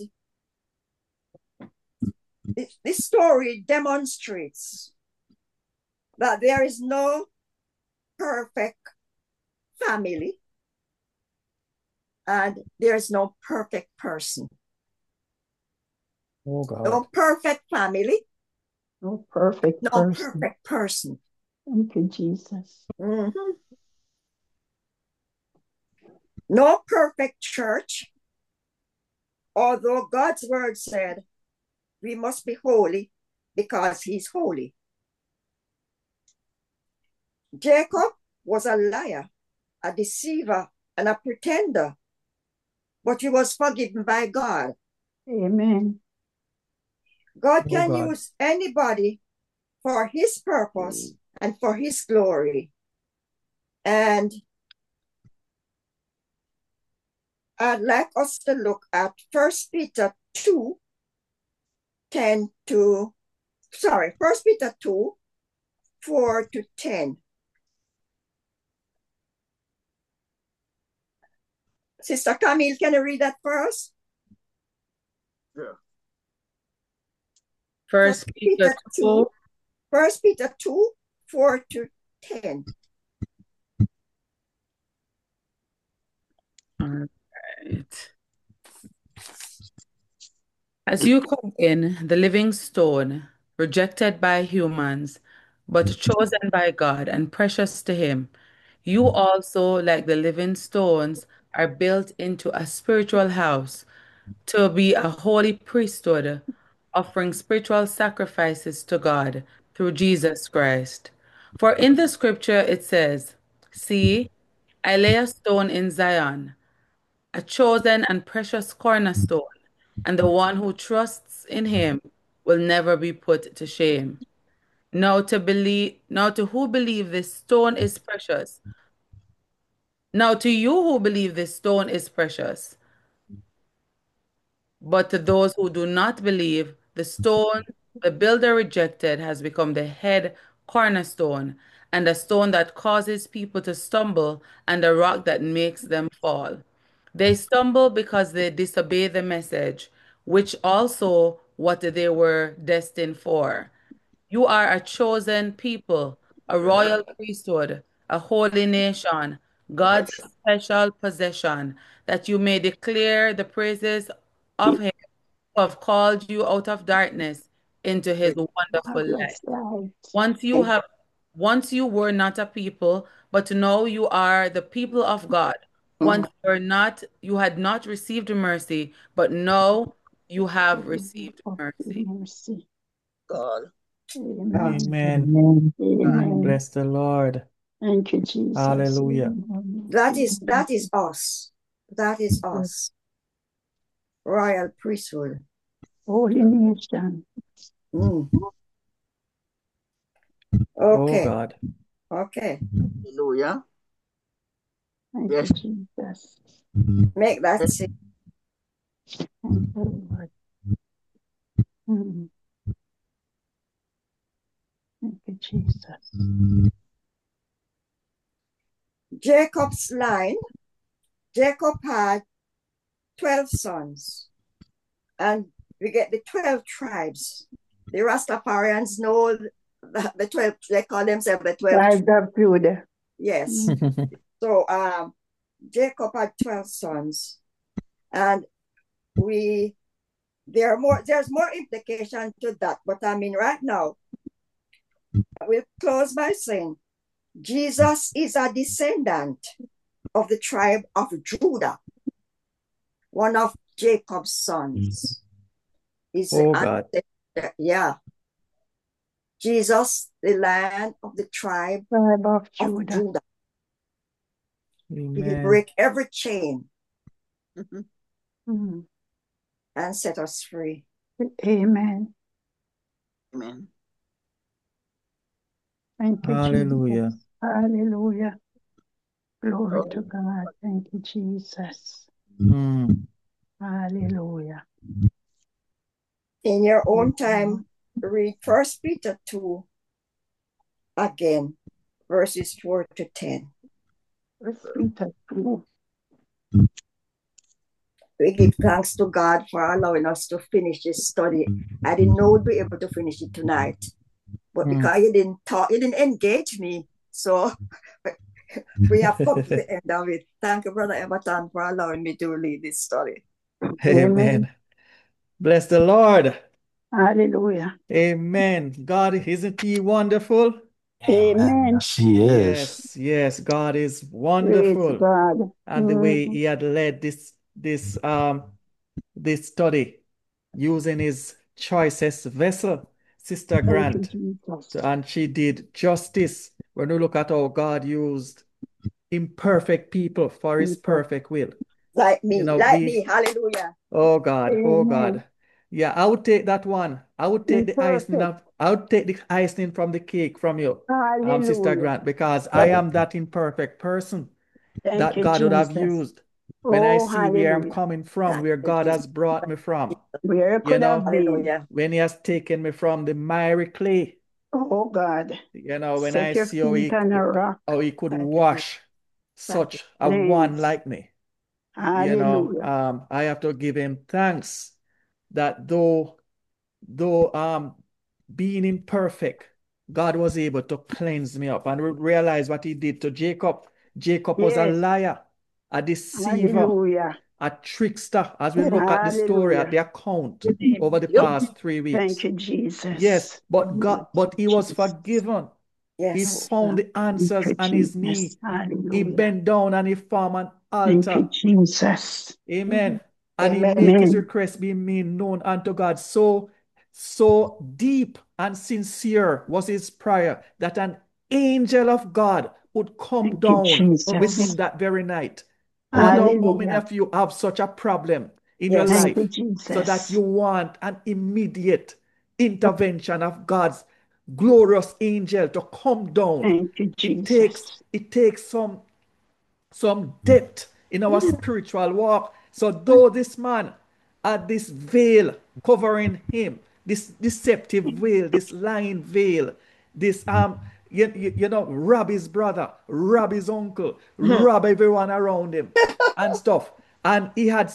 this story demonstrates that there is no perfect family and there is no perfect person. Oh God. No perfect family, No perfect no person. perfect person. Thank you, Jesus. Mhm. No perfect church, although God's word said we must be holy because he's holy. Jacob was a liar, a deceiver, and a pretender, but he was forgiven by God. Amen. God Oh can God. use anybody for his purpose and for his glory. And I'd like us to look at 1 Peter 2, 10 to, 1 Peter 2, 4 to 10. Sister Camille, can you read that for us? Sure. First Peter 2. 1 Peter 2, 4 to 10. All right. As you come in, the living stone, rejected by humans, but chosen by God and precious to Him, you also, like the living stones, are built into a spiritual house to be a holy priesthood, offering spiritual sacrifices to God through Jesus Christ. For in the scripture it says, "See, I lay a stone in Zion, a chosen and precious cornerstone, and the one who trusts in him will never be put to shame." Now to who believe this stone is precious. Now to you who believe this stone is precious, but to those who do not believe, the stone the builder rejected has become the head cornerstone, and a stone that causes people to stumble, and a rock that makes them fall. They stumble because they disobey the message, which also what they were destined for. You are a chosen people, a royal priesthood, a holy nation, God's special possession, that you may declare the praises of him who have called you out of darkness into his wonderful light. Marvelous light. Once you were not a people, but now you are the people of God. Once you had not received mercy, but now you have received Of mercy. mercy. God. Amen. Amen. Amen. Bless the Lord. Thank you, Jesus. Hallelujah. That is us. That is us. Royal priesthood. Holy nation. Mm. Oh Okay. God. Okay. Hallelujah. Thank Yes. you, Jesus. Make that sense. Thank you, Lord. Mm. Thank you, Jesus. Jacob's line. Jacob had 12 sons, and we get the 12 tribes. The Rastafarians know the 12, they call themselves the 12 Tribe of Judah. Yes. So Jacob had 12 sons, and there's more implication to that, but I mean right now, we'll close by saying Jesus is a descendant of the tribe of Judah, one of Jacob's sons. Oh God. Yeah. Jesus, the Lion of the tribe of Judah. Judah. He will Amen. break every chain Mm. and set us free. Amen. Amen. Thank you, Hallelujah. Jesus. Hallelujah. Glory Oh. to God. Thank you, Jesus. Mm. Hallelujah. In your own time, read 1 Peter 2 again, verses 4 to 10. 1 Peter 2. We give thanks to God for allowing us to finish this study. I didn't know we'd be able to finish it tonight, but because you didn't engage me, so we have come to the end of it. Thank you, Brother Everton, for allowing me to lead this study. Amen. Bless the Lord. Hallelujah. Amen. God, isn't He wonderful? Amen. Yes, he is. Yes, God is Praise wonderful. God. And the way Mhm. He had led this study using His choicest vessel, Sister Thank you, Grant, Jesus. and she did justice when we look at how God used imperfect people for His People. perfect will. Like You me, know, like we, me. Hallelujah. oh God, oh Amen. God. Yeah, I would take that one. I would take the icing Imperfect. I would take the icing from the cake from you, Sister Hallelujah. Grant, because I am that imperfect person Thank that you, God would have Jesus. used when I Oh, see where I'm hallelujah. coming from, Thank where you, God Jesus. has brought me from. Where it You could have know, been. Hallelujah. when He has taken me from the miry clay. Oh, God. You know, when I Set your see feet on a rock. how He could Thank you, wash Thank you. such a one Cleanse. like me. You know, Hallelujah. I have to give Him thanks that though being imperfect, God was able to cleanse me up and realize what He did to Jacob. Jacob was a Yes. liar, a deceiver, Hallelujah. a trickster, as we look at the story, at the Hallelujah. account over the Yup. past 3 Thank weeks. you, Yes, Jesus. but he was Jesus. forgiven. He Yes. found the Thank answers you, on his Jesus. knee. He Hallelujah. bent down and he formed an Thank you, altar. Jesus. Amen. And he Amen. make his Amen. request be made known unto God. So deep and sincere was his prayer that an angel of God would come Thank you, down with him Jesus. that very night. I wonder how many Hallelujah. of you have such a problem in your Yes. Thank you, life so that Jesus. you want an immediate intervention of God's glorious angel to come down. Thank you, It takes Jesus. it takes some depth in our spiritual walk. So though this man had this veil covering him, this deceptive veil, this lying veil, this you know, rob his brother, rob his uncle, rob everyone around him and stuff. And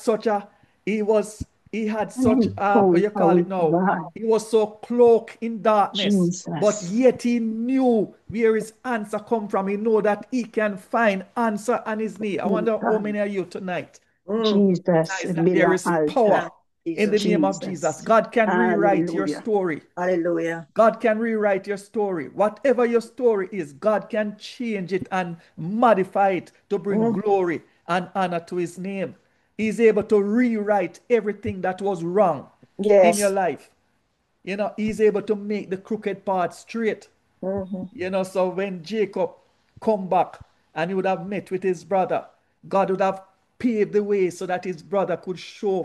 he had such what you call it now, God. he was so cloaked in darkness, but Jesus. yet he knew where his answer come from. He know that he can find answer on his knee. I wonder how many of you tonight Jesus. recognize that there Build is an power altar. in the name of Jesus. Jesus. God can rewrite your Hallelujah. story. Hallelujah. God can rewrite your story. Whatever your story is, God can change it and modify it to bring glory and honor to His name. He's able to rewrite everything that was wrong in your Yes. life. You know, He's able to make the crooked path straight. You know, so when Jacob come back and he would have met with his brother, God would have paved the way so that his brother could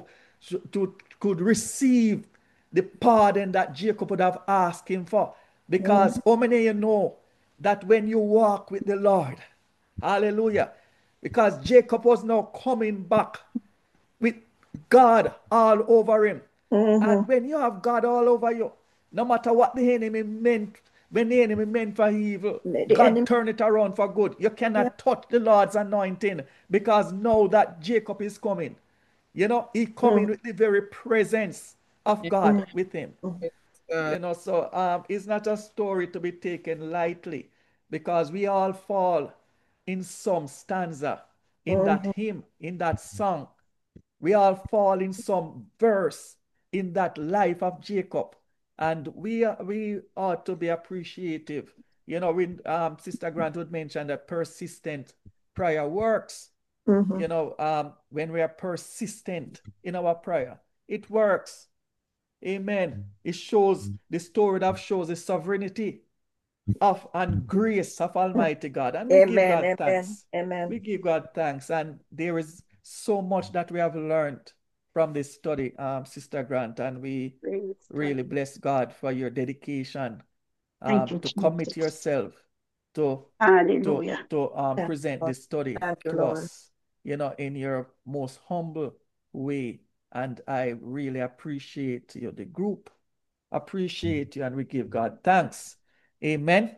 could receive the pardon that Jacob would have asked him for. Because how many of you know that when you walk with the Lord, hallelujah, because Jacob was now coming back with God all over him. And when you have God all over you, no matter what the enemy meant, when the enemy meant for evil, The God enemy. turn it around for good. You Yeah. cannot touch the Lord's anointing because now that Jacob is coming, you know, he coming with the very presence of God with him. You know, so it's not a story to be taken lightly because we all fall in some stanza, in that hymn, in that song. We all fall in some verse in that life of Jacob, and we ought to be appreciative. You know, when Sister Grant would mention that persistent prayer works. You know, when we are persistent in our prayer, it works. Amen. It shows the story that shows the sovereignty of and grace of Almighty God. And we give Amen. God Amen. thanks. Amen. We give God thanks. And there is so much that we have learned from this study, Sister Grant. And we Praise really God. bless God for your dedication Thank you, to commit Jesus. yourself to Hallelujah. Thank present you, this study Thank you, to Lord. us, you know, in your most humble way. And I really appreciate you, the group appreciate you, and we give God thanks. Amen.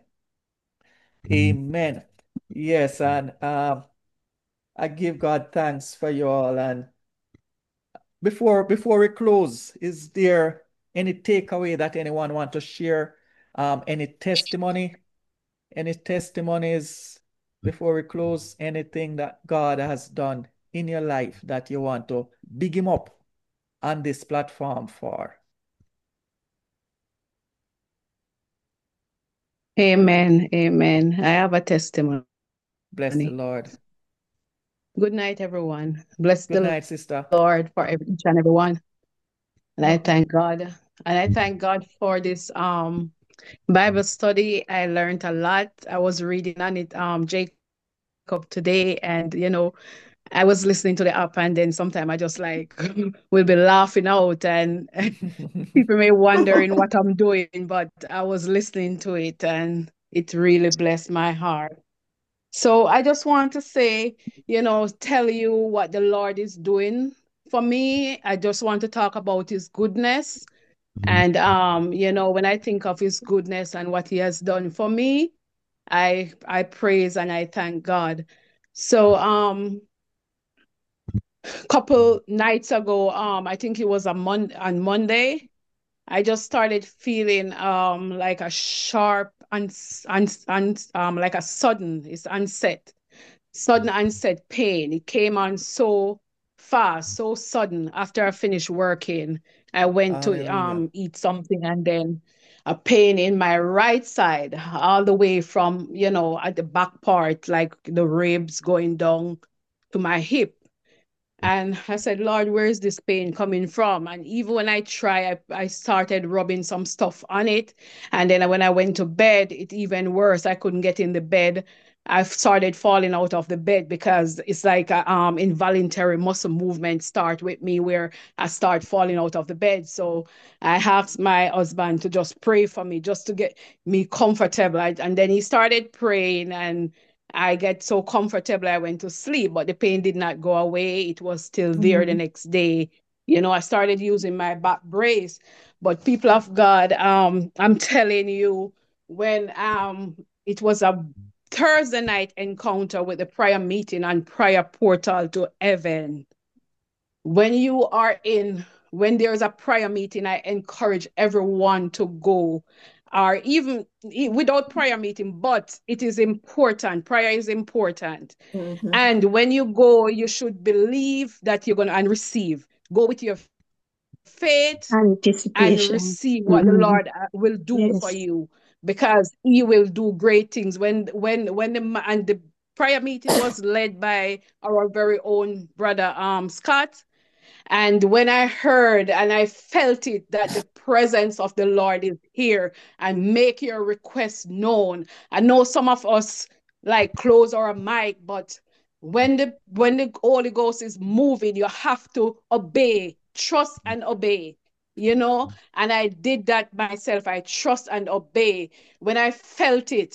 Amen. Yes, and I give God thanks for you all. And before we close, is there any takeaway that anyone want to share? Any testimony? Any testimonies before we close? Anything that God has done in your life that you want to big Him up on this platform for. Amen. Amen. I have a testimony. Bless the Lord. Good night, everyone. Bless Good the night, sister. Lord for each and every one. And I thank God. And I thank God for this Bible study. I learned a lot. I was reading on it, Jacob today, and I was listening to the app, and then sometimes I just like will be laughing out, and people may wondering what I'm doing, but I was listening to it, and it really blessed my heart. So I just want to say, tell you what the Lord is doing for me. I just want to talk about his goodness. And when I think of his goodness and what he has done for me, I praise and I thank God. So couple nights ago, I think it was on Monday, I just started feeling like a sharp and like a sudden onset pain. It came on so fast, so sudden. After I finished working, I went to Hallelujah. eat something, and then a pain in my right side, all the way from, at the back part, like the ribs going down to my hip. And I said, Lord, where is this pain coming from? And even when I started rubbing some stuff on it. And then when I went to bed, it even worse. I couldn't get in the bed. I started falling out of the bed because it's like a involuntary muscle movement start with me where I start falling out of the bed. So I asked my husband to just pray for me, just to get me comfortable. And then he started praying, and I get so comfortable, I went to sleep, but the pain did not go away. It was still there the next day. I started using my back brace. But people of God, I'm telling you, when it was a Thursday night encounter with the prayer meeting and prayer portal to heaven. When there's a prayer meeting, I encourage everyone to go, or even without prayer meeting, but it is important. Prayer is important. Mhm. And when you go, you should believe that you're going to and receive. Go with your faith and Anticipation. receive what the Lord will do for Yes. you, because he will do great things. And the prayer meeting was led by our very own brother Scott. And when I heard and I felt it, that the presence of the Lord is here, and make your request known. I know some of us like close our mic, but when the Holy Ghost is moving, you have to obey, trust and obey. And I did that myself. I trust and obey. When I felt it,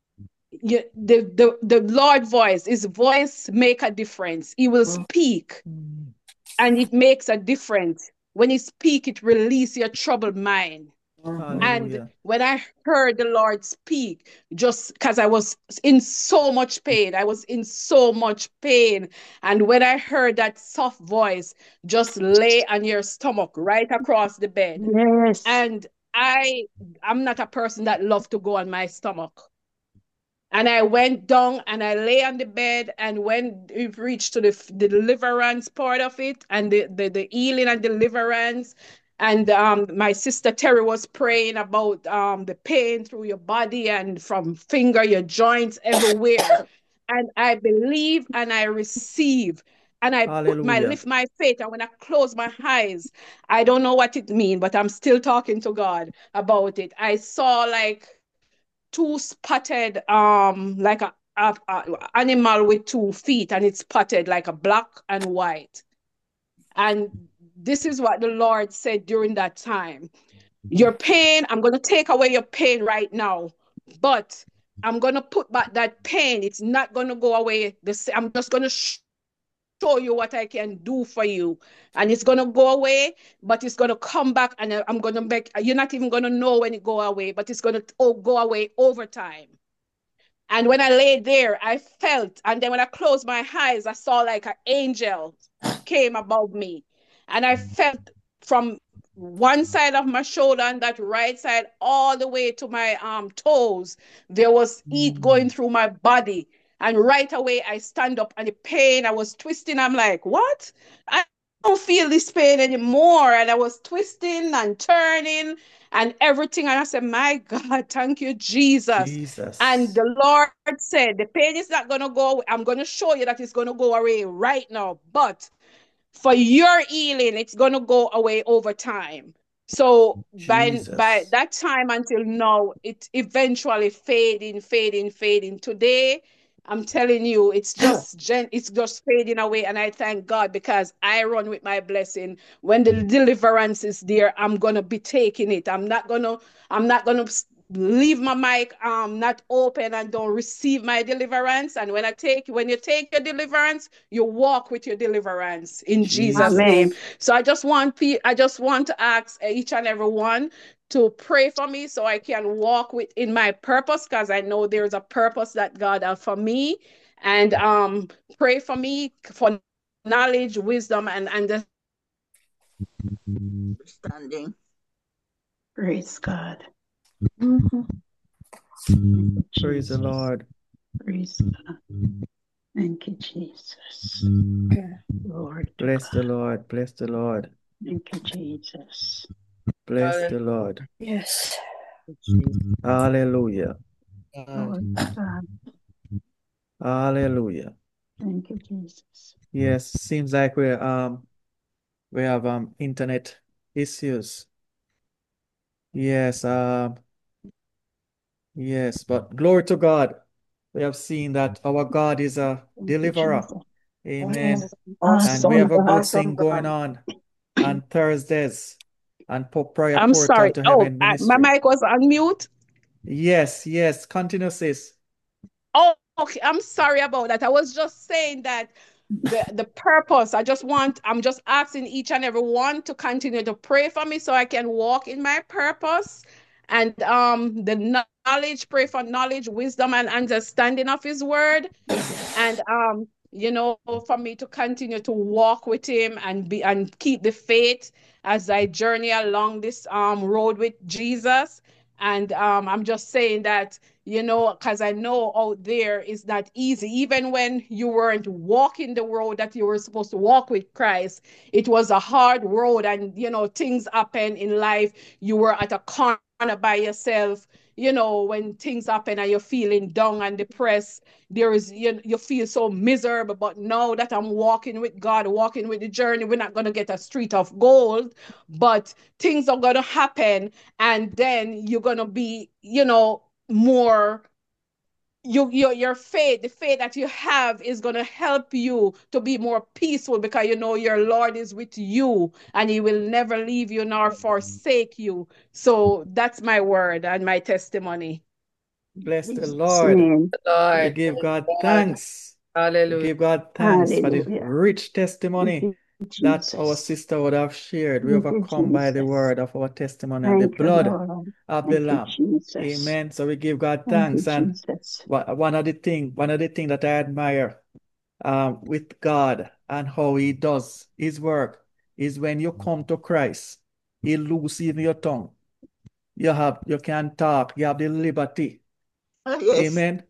the Lord voice, his voice make a difference. He will speak, and it makes a difference. When you speak, it release your troubled mind. And Hallelujah. when I heard the Lord speak, just because I was in so much pain, And when I heard that soft voice, just lay on your stomach right across the bed. Yes. And I'm not a person that love to go on my stomach. And I went down and I lay on the bed, and when it reached to the deliverance part of it, and the healing and deliverance, and my sister Terry was praying about the pain through your body and from finger, your joints, everywhere. And I believe and I receive. And I Hallelujah. lift my faith. And when I close my eyes, I don't know what it means, but I'm still talking to God about it. I saw like two spotted like a animal with 2 feet, and it's spotted like a black and white. And this is what the Lord said during that time: your pain, I'm going to take away your pain right now, but I'm going to put back that pain. It's not going to go away. I'm just going to show you what I can do for you. And it's going to go away, but it's going to come back, and I'm going to you're not even going to know when it go away, but it's going to go away over time. And when I lay there, I felt, and then when I closed my eyes, I saw like an angel came above me. And I felt from one side of my shoulder and that right side all the way to my toes, there was heat going through my body. And right away I stand up, and the pain, I was twisting. I'm like, what? feel this pain anymore. And I was twisting and turning and everything. And I said, my God, thank you, Jesus. And Jesus. the Lord said, the pain is not going to go away. I'm going to show you that it's going to go away right now. But for your healing, it's going to go away over time. So by Jesus. that time until now, it eventually fading. Today, I'm telling you, it's just fading away, and I thank God because I run with my blessing. When the deliverance is there, I'm gonna be taking it. I'm not gonna leave my mic not open and don't receive my deliverance. And when you take your deliverance, you walk with your deliverance in Jesus' name. Amen. Jesus. So I just want to ask each and every one to pray for me so I can walk in my purpose, because I know there's a purpose that God has for me. And pray for me for knowledge, wisdom, and Standing. Praise God. Thank you, Praise the Jesus. Lord. Praise God. Thank you, Jesus. Lord to Bless the God. Lord. Bless the Lord. Thank you, Jesus. Bless the Lord. Yes. Jesus, Hallelujah. God. Lord to God. Hallelujah. Thank you, Jesus. Yes, seems like we have internet issues. Yes, yes, but glory to God. We have seen that our God is a Thank you, deliverer. Jesus. Amen. And we Awesome have a Hallelujah. good awesome thing going God. on Thursdays and prayer I'm portal sorry. to Oh, heaven my ministry. mic was on mute. Yes, yes. Continue, sis. Oh, okay. I'm sorry about that. I was just saying that the purpose. I'm just asking each and every one to continue to pray for me so I can walk in my purpose. And the knowledge, pray for knowledge, wisdom, and understanding of his word. And for me to continue to walk with him and keep the faith as I journey along this road with Jesus. And I'm just saying that, because I know out there is not easy. Even when you weren't walking the road that you were supposed to walk with Christ, it was a hard road, and things happen in life. You were at a corner by yourself. When things happen and you're feeling down and depressed, you feel so miserable. But now that I'm walking with God, walking with the journey, we're not going to get a street of gold, but things are going to happen. And then you're going to be more, your faith, the faith that you have, is going to help you to be more peaceful, because your Lord is with you and he will never leave you nor forsake you. So that's my word and my testimony. Bless the Jesus' Lord. name. We Lord, give praise God God. thanks. We Hallelujah. give God thanks for the Hallelujah. rich Thank testimony you, that our Jesus. sister would have shared. We Thank you, overcome by the Jesus. word of our testimony and the Thank you, blood Lord. of the Thank you, Lamb. Jesus. Amen. So we give God Thank you, thanks. And Jesus. one of the thing that I admire with God and how He does His work is when you come to Christ, He loose even your tongue. You can talk. You have the liberty. Yes. Amen.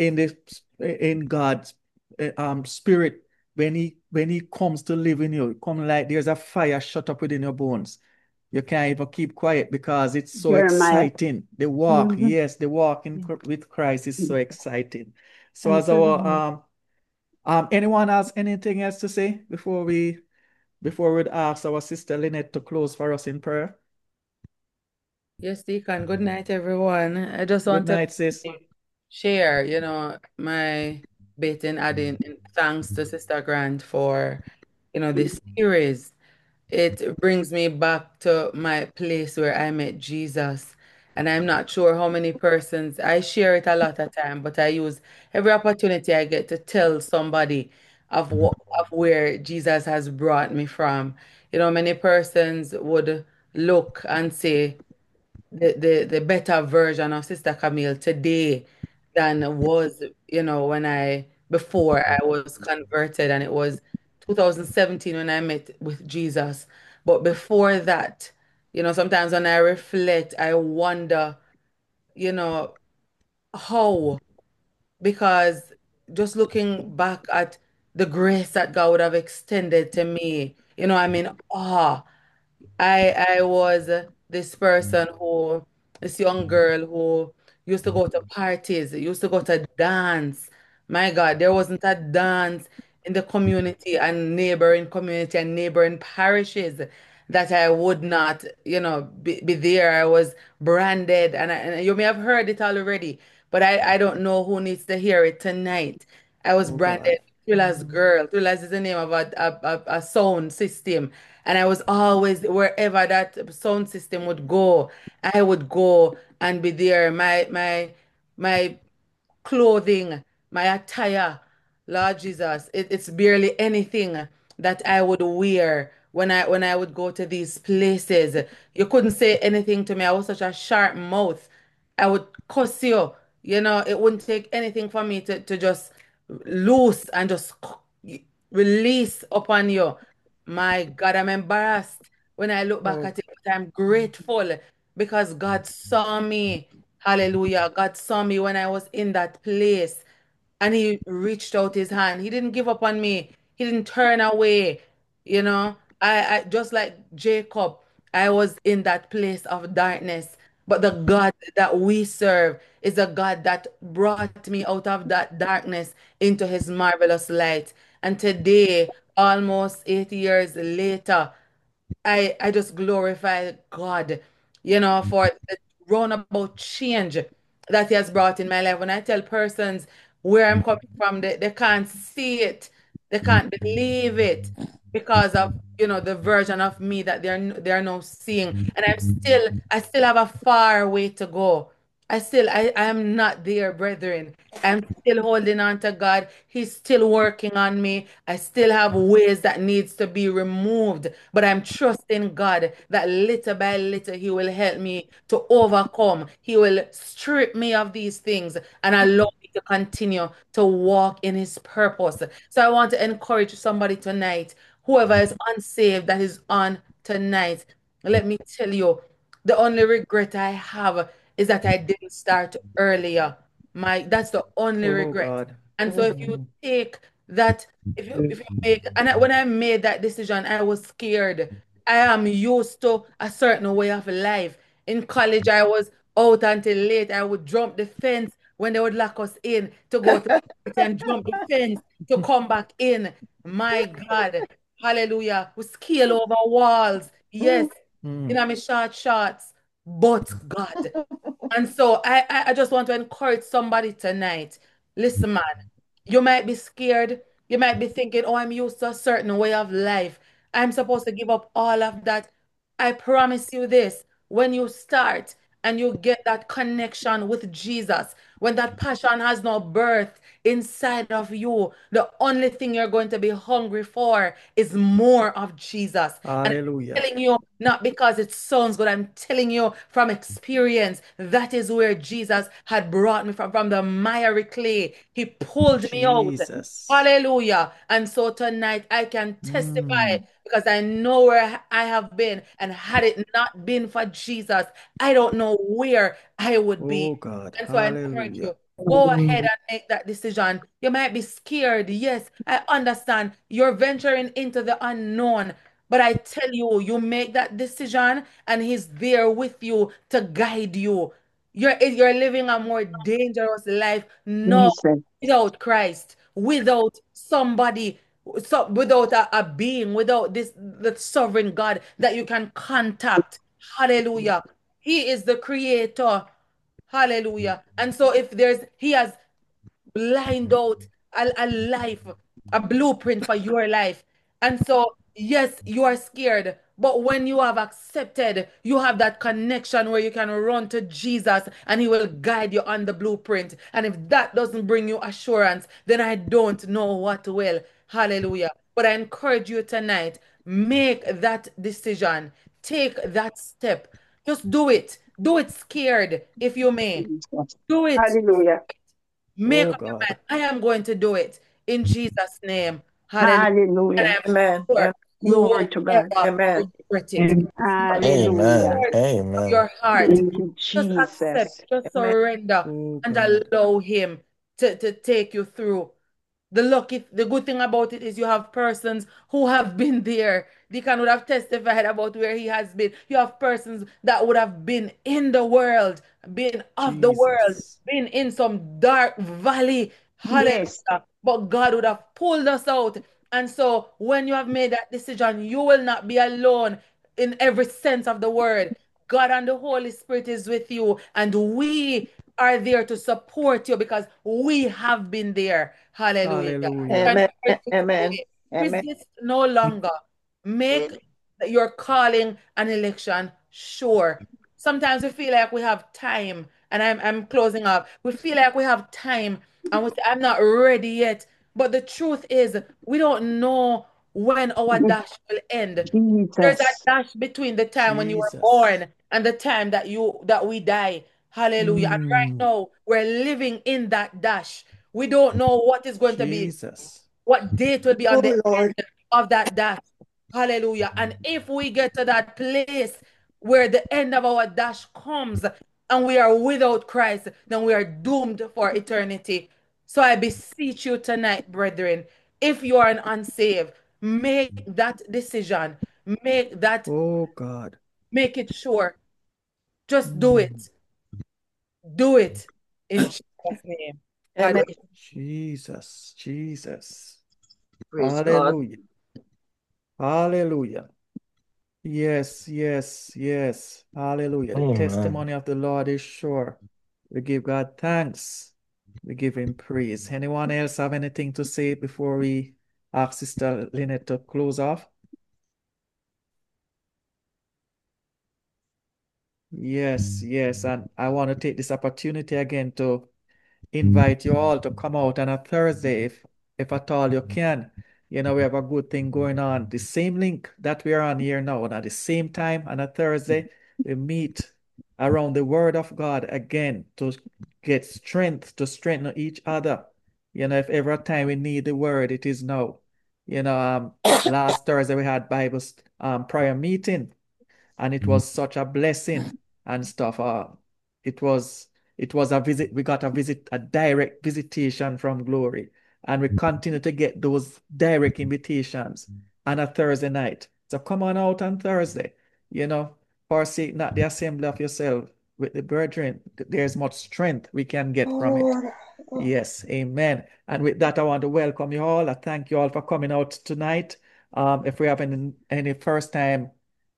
In God's spirit, when he comes to live in you, come like there's a fire shut up within your bones. You can't even keep quiet because it's so Jeremiah. exciting. The walk, Mhm. yes, the walk with Christ is so exciting. So Thank as you, our Lord. anyone has anything else to say before we ask our sister Lynette to close for us in prayer? Yes, Deacon. Good night, everyone. I just Good want to night, sis. share, my bit in adding in thanks to Sister Grant for, this series. It brings me back to my place where I met Jesus. And I'm not sure how many persons, I share it a lot of time, but I use every opportunity I get to tell somebody of where Jesus has brought me from. Many persons would look and say, the better version of Sister Camille today than was, when before I was converted, and it was 2017 when I met with Jesus. But before that, sometimes when I reflect, I wonder, you know, how, because just looking back at the grace that God would have extended to me, I'm in awe. I was this person who, this young girl who used to go to parties, used to go to dance. My God, there wasn't a dance in the community and neighboring parishes that I would not, be there. I was branded, and you may have heard it already, but I don't know who needs to hear it tonight. I was Oh branded God. Thriller's girl. Thriller's is the name of a sound system. And I was always, wherever that sound system would go, I would go and be there. My clothing, my attire, Lord Jesus, it's barely anything that I would wear when I would go to these places. You couldn't say anything to me. I was such a sharp mouth. I would cuss you. It wouldn't take anything for me to just loose and just release upon you. My God, I'm embarrassed when I look back Oh, at it, but I'm grateful because God saw me. Hallelujah. God saw me when I was in that place and He reached out His hand. He didn't give up on me, He didn't turn away. I just like Jacob, I was in that place of darkness. But the God that we serve is a God that brought me out of that darkness into His marvelous light. And today, almost 8 years later, I just glorify God, for the roundabout change that He has brought in my life. When I tell persons where I'm coming from, they can't see it, they can't believe it because of the version of me that they're now seeing. And I still have a far way to go. I am not there, brethren. I'm still holding on to God. He's still working on me. I still have ways that needs to be removed, but I'm trusting God that little by little He will help me to overcome. He will strip me of these things and allow me to continue to walk in His purpose. So I want to encourage somebody tonight, whoever is unsaved that is on tonight. Let me tell you, the only regret I have is that I didn't start earlier. That's the only oh regret. God. And so if you Mm. take that, if you make, and when I made that decision, I was scared. I am used to a certain way of life. In college, I was out until late. I would jump the fence when they would lock us in to go to party and jump the fence to come back in. My God, hallelujah. We scale over walls. Yes, Mm. my short shorts, but God. And so I just want to encourage somebody tonight. Listen, man, you might be scared. You might be thinking, oh, I'm used to a certain way of life. I'm supposed to give up all of that. I promise you this, when you start and you get that connection with Jesus, when that passion has no birth inside of you, the only thing you're going to be hungry for is more of Jesus. And I'm Hallelujah. telling you, not because it sounds good, I'm telling you from experience, that is where Jesus had brought me from the miry clay. He pulled me out. Jesus. Hallelujah. And so tonight I can testify Mm. because I know where I have been. And had it not been for Jesus, I don't know where I would Oh be. God. And so I encourage Hallelujah. you, go ahead and make that decision. You might be scared. Yes, I understand. You're venturing into the unknown. But I tell you, you make that decision and He's there with you to guide you. You're living a more dangerous life now Jesus. without Christ, without somebody, without a being, without the sovereign God that you can contact. Hallelujah. He is the creator. Hallelujah. And so He has lined out a life, a blueprint for your life. And so, yes, you are scared, but when you have accepted, you have that connection where you can run to Jesus and He will guide you on the blueprint. And if that doesn't bring you assurance, then I don't know what will. Hallelujah. But I encourage you tonight, make that decision, take that step. Just do it. Do it scared if you may. Jesus. Do it. Hallelujah. Make Oh up your God. mind. I am going to do it in Jesus' name. Hallelujah. And Hallelujah. I'm Amen. sure you Glory won't to God. ever Amen. regret it. From the Hallelujah. Amen. depths of Amen. your heart, Thank you, just accept, Jesus. just Amen. surrender Oh and God. allow Him to take you through. the good thing about it is you have persons who have been there. Deacon would have testified about where he has been. You have persons that would have been in the world, been of the world, Jesus. been in some dark valley. Yes. Hallelujah. But God would have pulled us out. And so when you have made that decision, you will not be alone in every sense of the word. God and the Holy Spirit is with you, and we are there to support you because we have been there. Hallelujah. Hallelujah. Amen. And Amen. Amen. resist no longer. Make your calling and election sure. Sometimes we feel like we have time, and I'm closing up. We feel like we have time, and we say, I'm not ready yet. But the truth is, we don't know when our dash will end. There's a Jesus. dash between the time when you were Jesus. born and the time that we die. Hallelujah. And right Mm. now, we're living in that dash. We don't know what is going to be, Jesus. what date will be on Oh, the Lord. end of that dash. Hallelujah. And if we get to that place where the end of our dash comes and we are without Christ, then we are doomed for eternity. So I beseech you tonight, brethren, if you are an unsaved, make that decision. Make that, Oh God. make it sure. Just do it. Do it in Jesus' name. God Amen. bless you. Jesus. Jesus. Praise God. Hallelujah. Hallelujah. Yes, yes, yes. Hallelujah. The Amen. testimony of the Lord is sure. We give God thanks. We give him praise. Anyone else have anything to say before we ask Sister Lynette to close off? Yes, yes. And I want to take this opportunity again to invite you all to come out on a Thursday if at all you can. You know, we have a good thing going on. The same link that we are on here now, and at the same time on a Thursday, we meet around the Word of God again to get strength, to strengthen each other. You know, if every time we need the Word, it is now. You know, last Thursday we had Bible prayer meeting, and it was such a blessing and stuff. It was a visit. We got a direct visitation from Glory, and we continue to get those direct invitations on a Thursday night. So come on out on Thursday. You know, forsake not the assembly of yourself with the brethren. There's much strength we can get from it. Yes, amen. And with that, I want to welcome you all. I thank you all for coming out tonight. If we have any first time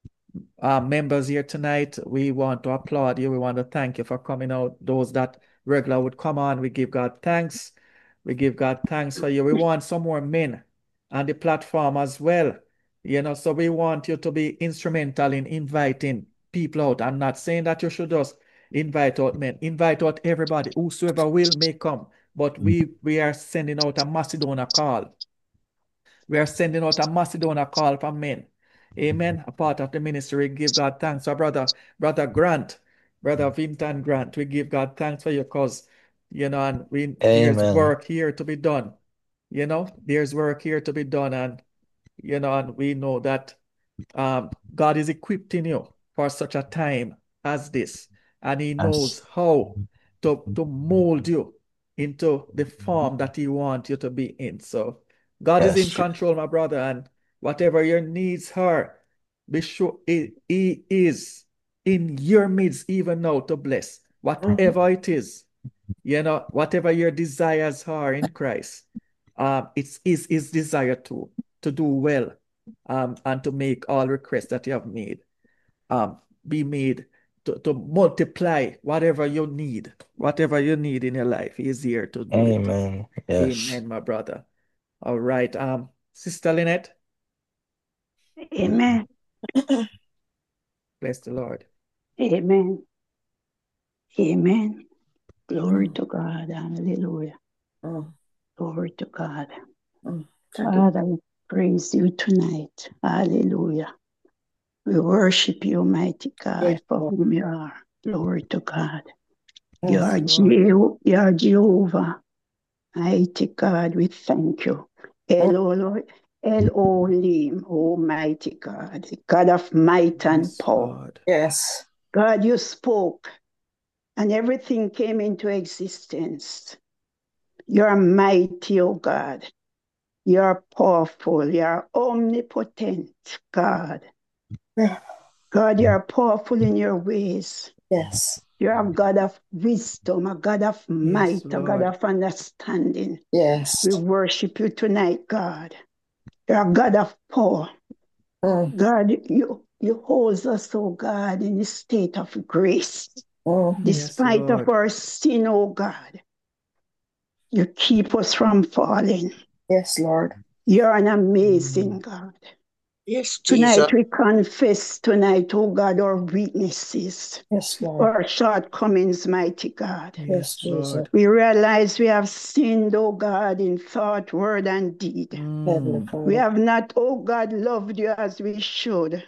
members here tonight, we want to applaud you. We want to thank you for coming out. Those that regular would come on, we give God thanks. We give God thanks for you. We want some more men on the platform as well. You know, so we want you to be instrumental in inviting people out. I'm not saying that you should just invite out men. Invite out everybody. Whosoever will may come. But we are sending out a Macedonia call. We are sending out a Macedonia call for men. Amen. A part of the ministry, give God thanks for brother Grant, brother Vinton Grant. We give God thanks for you because, you know, and there's Amen. work here to be done. You know, there's work here to be done, and you know, and we know that God is equipping you for such a time as this, and He Yes. knows how to mold you into the form that He wants you to be in. So God is in Yes. control, my brother, and whatever your needs are, be sure He is in your midst even now to bless. Whatever it is, you know, whatever your desires are in Christ, it's His desire to do well, and to make all requests that you have made be made to multiply whatever you need in your life. He is here to do it. Amen. Yes. Amen, my brother. All right. Sister Lynette, Amen. bless the Lord. Amen. Amen. Glory to God. Hallelujah. Glory to God. Father, we praise you tonight. Hallelujah. We worship you, mighty God, for whom you are. Glory to God. You are Jehovah. Mighty God, we thank you. Elohim, Almighty God, the God of might and Yes, power. Lord. Yes. God, you spoke, and everything came into existence. You're mighty, oh God. You're powerful. You're omnipotent, God. God, you're powerful in your ways. Yes. You're a God of wisdom, a God of might, a God Lord. of understanding. Yes. We worship you tonight, God. You're a God of power. God, you hold us, oh God, in a state of grace. Despite of Lord. our sin, oh God, you keep us from falling. Yes, Lord. You're an amazing God. Yes, Tonight Jesus. we confess tonight, oh God, our weaknesses, Yes, Lord. our shortcomings, mighty God. Yes, Jesus. Lord. We realize we have sinned, oh God, in thought, word, and deed. Heavenly Mm. Father. We have not, oh God, loved you as we should.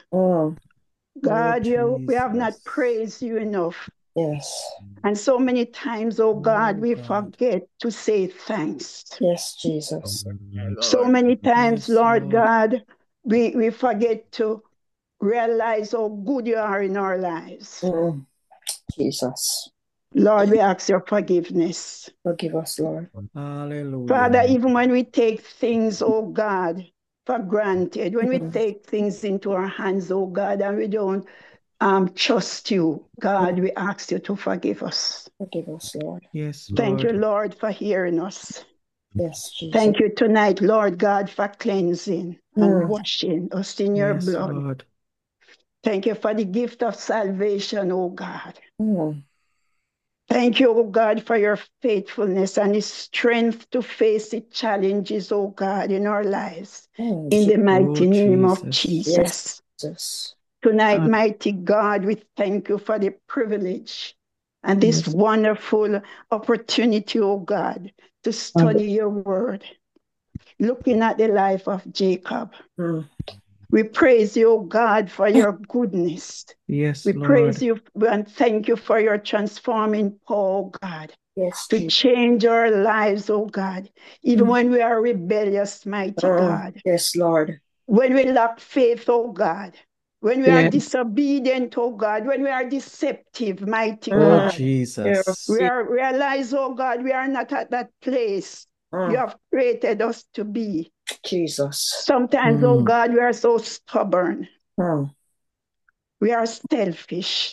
God, we have not Jesus. praised you enough. Yes. And so many times, oh God, Oh, we God. forget to say thanks. Yes, Jesus. So many times, Yes, Lord Lord. God, we forget to realize how good you are in our lives. Jesus. Lord, we ask your forgiveness. Forgive us, Lord. Hallelujah. Father, even when we take things, oh God, for granted, when we take things into our hands, oh God, and we don't trust you, God, we ask you to forgive us. Forgive us, Lord. Yes, Thank you, Lord. Lord, for hearing us. Yes, Jesus. Thank you tonight, Lord God, for cleansing and washing us in your Yes, blood. Lord. Thank you for the gift of salvation, oh God. Thank you, oh God, for your faithfulness and the strength to face the challenges, oh God, in our lives. In the mighty name of Jesus. Yes, Jesus. Tonight, mighty God, we thank you for the privilege and this wonderful opportunity, oh God, to study your word. Looking at the life of Jacob. We praise you, oh God, for your goodness. Yes, We Lord. praise you and thank you for your transforming power, oh God. Yes, to change our lives, oh God, even when we are rebellious, mighty God. Yes, Lord. When we lack faith, oh God. When we are disobedient, oh God. When we are deceptive, mighty Oh, God. Jesus. We realize, oh God, we are not at that place you have created us to be. Jesus. Sometimes, oh God, we are so stubborn. We are selfish.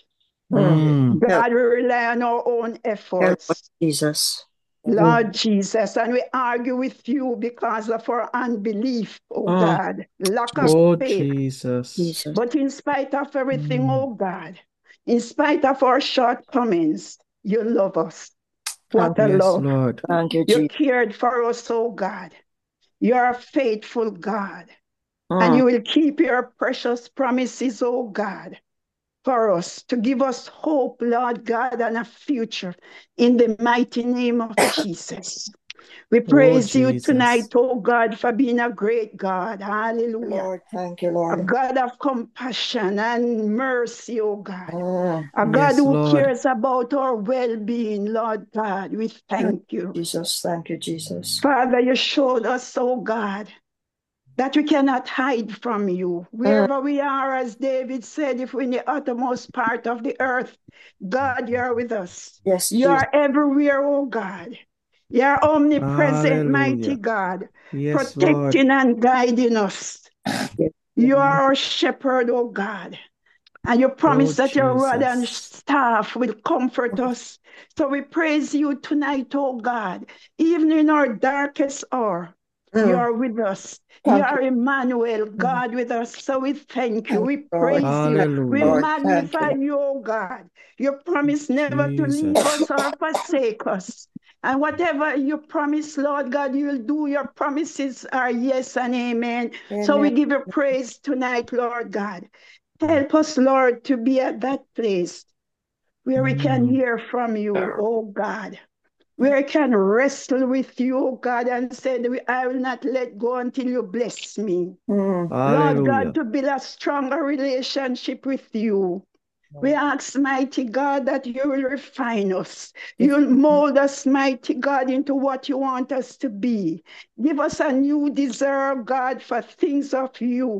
God, we rely on our own efforts. Jesus. Lord Jesus, and we argue with you because of our unbelief, oh God, lack of Oh, faith. Jesus. But in spite of everything, oh God, in spite of our shortcomings, you love us. What a Yes, love. Lord. Thank you, You Jesus. cared for us, oh God. You're a faithful God. And you will keep your precious promises, oh God, for us, to give us hope, Lord God, and a future in the mighty name of Jesus. We praise you Jesus. tonight, oh God, for being a great God. Hallelujah. Lord, thank you, A Lord. God of compassion and mercy, oh God. A God Yes, who Lord. cares about our well-being, Lord God. We thank you. Jesus, thank you, Jesus. Father, you showed us, oh God, that we cannot hide from you. Wherever we are, as David said, if we're in the uttermost part of the earth, God, you're with us. Yes, You Jesus. are everywhere, oh God. You're omnipresent, mighty Hallelujah. God, Yes, Lord. protecting and guiding us. Yes, You are our shepherd, oh God. And you promise that your rod and Jesus. staff will comfort us. So we praise you tonight, oh God. Even in our darkest hour, you are with us. You Thank are Emmanuel, God with us. So we thank you. Thank We you, Lord. praise you. We Hallelujah. Lord, thank magnify you. you, oh God. You promise never to leave Jesus. us or forsake us. And whatever you promise, Lord God, you will do. Your promises are yes and amen. So we Amen. give you praise tonight, Lord God. Help us, Lord, to be at that place where we can hear from you, oh God. Where I can wrestle with you, oh God, and say, I will not let go until you bless me. Lord Hallelujah. God, to build a stronger relationship with you. We ask, mighty God, that you will refine us. You'll mold us, mighty God, into what you want us to be. Give us a new desire, God, for things of you.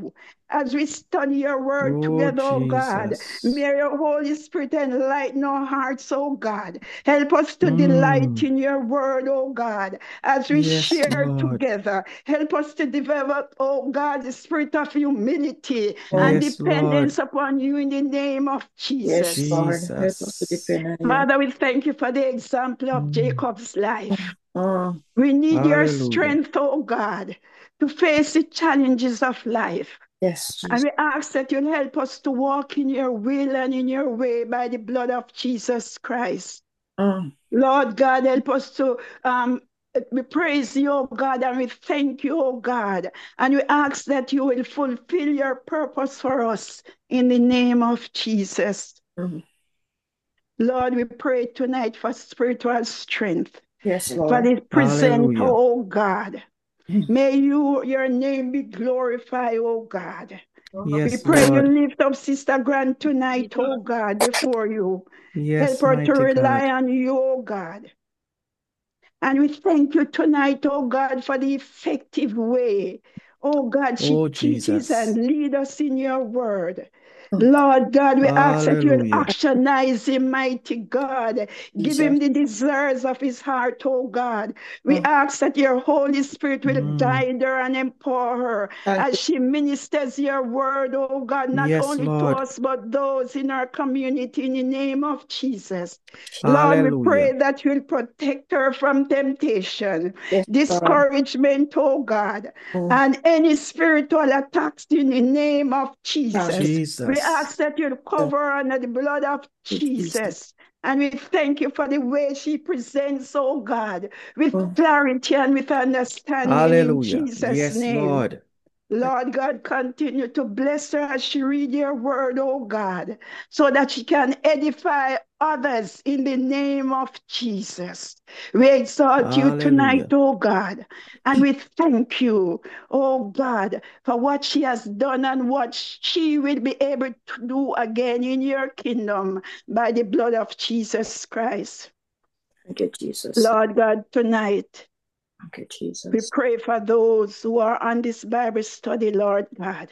as we study your word Oh, together, oh God. Jesus. May your Holy Spirit enlighten our hearts, oh God. Help us to delight in your word, oh God, as we Yes, share Lord. together. Help us to develop, oh God, the spirit of humility Oh, and Yes, Lord. dependence upon you in the name of yes, Jesus. Lord. Help us to Jesus. depend on you. Father, we thank you for the example of Jacob's life. Oh, We need your Hallelujah. strength, oh God, to face the challenges of life. yes, And Jesus. we ask that you'll help us to walk in your will and in your way by the blood of Jesus Christ. Oh, Lord God, help us to we praise you, oh God, and we thank you, oh God. And we ask that you will fulfill your purpose for us in the name of Jesus. mm. Lord, we pray tonight for spiritual strength, Yes, for Lord. the present, Hallelujah. oh God. Mm. May your name be glorified, oh God. We Yes, pray you Lord. lift up Sister Grant tonight, oh God, before you. Yes, Help her to mighty rely God. on you, oh God. And we thank you tonight, oh God, for the effective way, oh God, she Oh, teaches and Jesus. lead us in your word. Mm. Lord God, we ask that you will Hallelujah. actionize him, mighty God. Give him Jesus. the desires of his heart, oh God. We Oh, ask that your Holy Spirit will Mm. guide her and empower her thank as you. she ministers your word, oh God, not Yes, only to Lord. us, but those in our community in the name of Jesus. Lord, we Hallelujah. pray that you will protect her from temptation, Yes, Lord. discouragement, oh God, Oh, and any spiritual attacks in the name of thank you. Jesus. We Jesus. ask that you cover her under the blood of Jesus. Jesus. And we thank you for the way she presents, oh God, with Oh, clarity and with understanding in Hallelujah. Jesus' Yes, name. Lord. Lord God, continue to bless her as she read your word, oh God, so that she can edify others in the name of Jesus. We exalt you tonight, Hallelujah. oh God, and we thank you, oh God, for what she has done and what she will be able to do again in your kingdom by the blood of Jesus Christ. thank you, Jesus. Lord God, tonight, Thank you, we Jesus. pray for those who are on this Bible study, Lord God,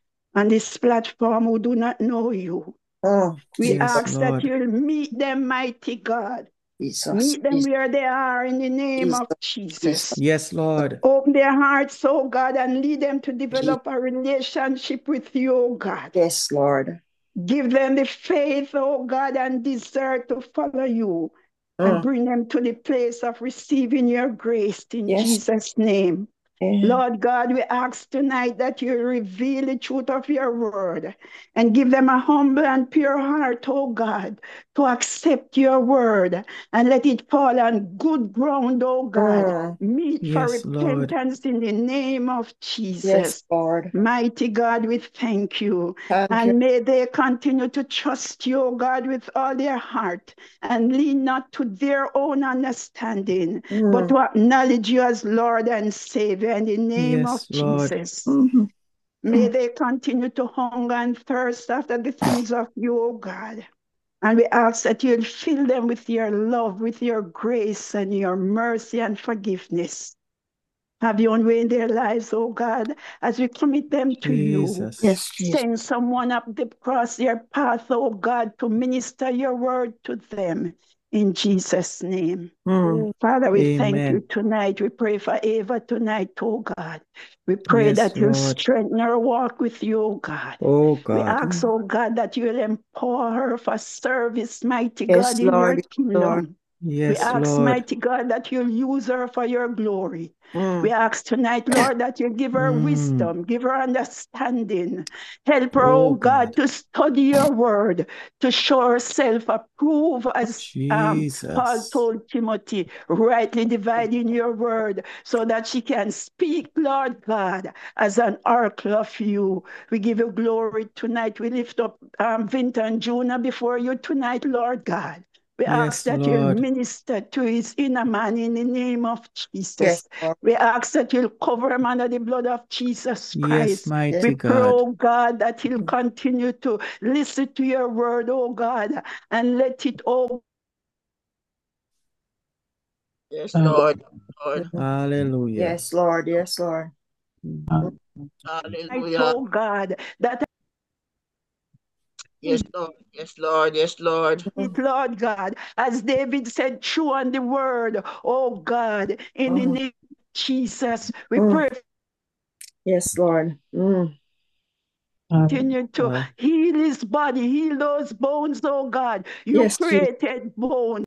on this platform who do not know you. Oh, We Yes, ask that Lord. you'll meet them, mighty God. Jesus. Meet them Jesus. where they are in the name Jesus. of Jesus. Yes, Lord. Open their hearts, oh God, and lead them to Jesus. develop a relationship with you, oh God. Yes, Lord. Give them the faith, oh God, and desire to follow you and Oh, bring them to the place of receiving your grace in yes. Jesus' name. Yeah. Lord God, we ask tonight that you reveal the truth of your word and give them a humble and pure heart, oh God, to accept your word and let it fall on good ground, oh God. Oh, Meet for Yes, Lord. repentance in the name of yes, Jesus. Lord. Mighty God, we thank you. Thank you. And may they continue to trust you, oh God, with all their heart and lean not to their own understanding, but Mm. to acknowledge you as Lord and Savior in the name of Yes, Lord. Jesus. Mhm. May they continue to hunger and thirst after the things of you, oh God. And we ask that you'll fill them with your love, with your grace and your mercy and forgiveness. Have your own way in their lives, oh God, as we commit them to you. Jesus. Yes, Jesus. Send someone up across their path, oh God, to minister your word to them in Jesus' name. Mm. Father, we thank you Amen. tonight. We pray for Ava tonight, oh God. We pray Yes, that you'll Lord. strengthen her walk with you, oh God. Oh, We God. ask, oh God, that you'll empower her for service, mighty Yes, God, in your Lord. Yes, Lord. kingdom. We Yes, ask, Lord. mighty God, that you'll use her for your glory. We Mm. ask tonight, Lord, that you give her Mm. wisdom, give her understanding. Help her, Oh, oh God, God. to study your word, to show herself approved, as Paul Jesus. told Timothy, rightly dividing your word, so that she can speak, Lord God, as an oracle of you. We give you glory tonight. We lift up Vinta and Jonah before you tonight, Lord God. We ask Yes, that you'll Lord. minister to his inner man in the name of Yes, Jesus. Lord. We ask that you'll cover him under the blood of Jesus Yes, Christ. We mighty pray, God. oh God, that he'll continue to listen to your word, oh God, and let it, oh Yes, Lord. Lord. Hallelujah. Yes, Lord. Yes, Lord. Hallelujah. Oh God, that Yes, Lord. Yes, Lord. Yes, Lord. Lord God, as David said, true on the word, oh God, in the name of Jesus, we pray. Yes, Lord. Continue to heal his body, heal those bones, oh God. You Yes, Jesus. created bones.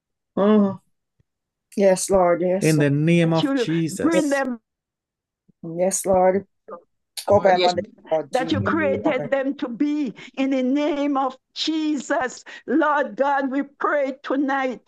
Yes, Lord. Yes. In the name of You bring Jesus. them, Yes, Lord. Cover him Yes. under the blood, that you Jesus. created them to be in the name of Jesus. Lord God, we pray tonight.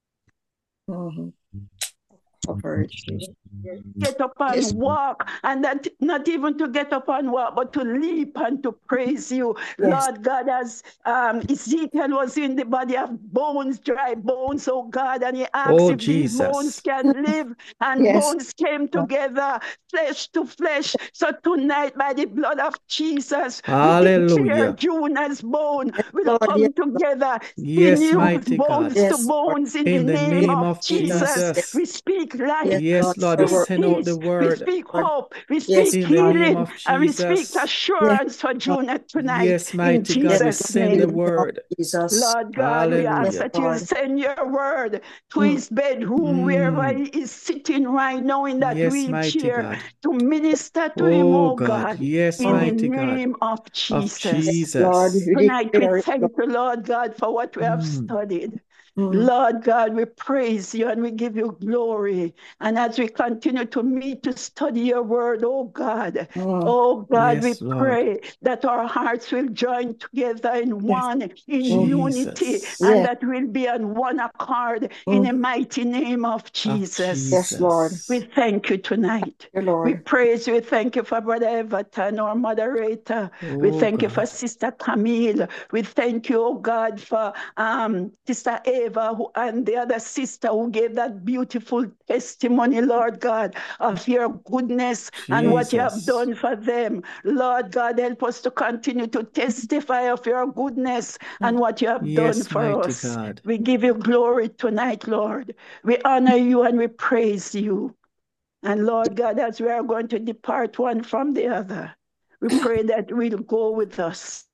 Cover it, Jesus. Get up and walk, and that not even to get up and walk, but to leap and to praise you. Yes. Lord God, as Ezekiel was in the body of bones, dry bones, oh God, and he asked Oh, if these bones Jesus. can live, and Yes. bones came together, flesh to flesh. So tonight, by the blood of Jesus, we declare Hallelujah. Juna's bone will Lord, come yes, together, Yes, sinews, mighty bones God. to yes, Lord. bones in the In the name name of of Jesus. Jesus. We speak life. Yes, Yes, Lord. Lord, Your we word. send out the Peace, we word. speak hope, we Yes, speak In the name healing, of and we speak Jesus. assurance for Juna tonight Yes, in mighty God, we Jesus' send the name. word. Jesus. Lord God, we ask Yes, Hallelujah. that you Lord. send your word to his bedroom, wherever he is sitting right now in that Yes, mighty wheelchair, God. to minister to him, Oh, oh God. God, Yes, in the mighty God. name of Of Jesus. Lord, Jesus. we Tonight we declare it, thank you, Lord God, for what we have studied. Lord. Lord God, we praise you and we give you glory. And as we continue to meet to study your word, oh God, oh God, we Yes, Lord. pray that our hearts will join together in one, in unity, Jesus. and Yes. that we'll be on one accord in the mighty name of Of Jesus. Yes, Lord. Jesus. We thank you tonight. Dear We Lord. praise you. We thank you for Brother Everton, our moderator. We Oh, thank you for God. Sister Camille. We thank you, oh God, for Sister Eva and the other sister who gave that beautiful testimony, Lord God, of your goodness and what you have Jesus. done for them. Lord God, help us to continue to testify of your goodness and what you have done Yes, for mighty us. God. We give you glory tonight, Lord. We honor you and we praise you. And Lord God, as we are going to depart one from the other, we pray that we'll go with us.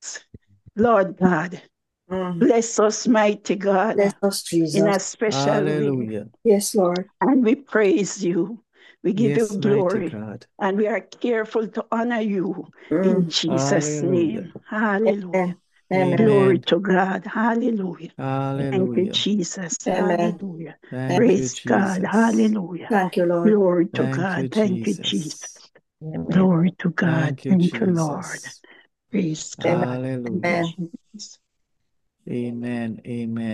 Lord God, bless us, mighty God, Bless us, in a Jesus. special way. Hallelujah. Yes, Lord. And we praise you. We give you Yes, mighty glory. God. And we are careful to honor you in Jesus' Hallelujah. name. Hallelujah. Amen. Glory Amen. to God. Hallelujah. Thank you, Hallelujah. Jesus. Amen. Hallelujah. Thank you, Praise God. Jesus. Hallelujah. Thank you, Lord. Glory to Thank you, God. Thank you, Jesus. Jesus. Amen. Glory to God. Thank you, Thank you, Lord. Jesus. Praise Amen. God. Hallelujah. Amen. Jesus. Amen. Amen.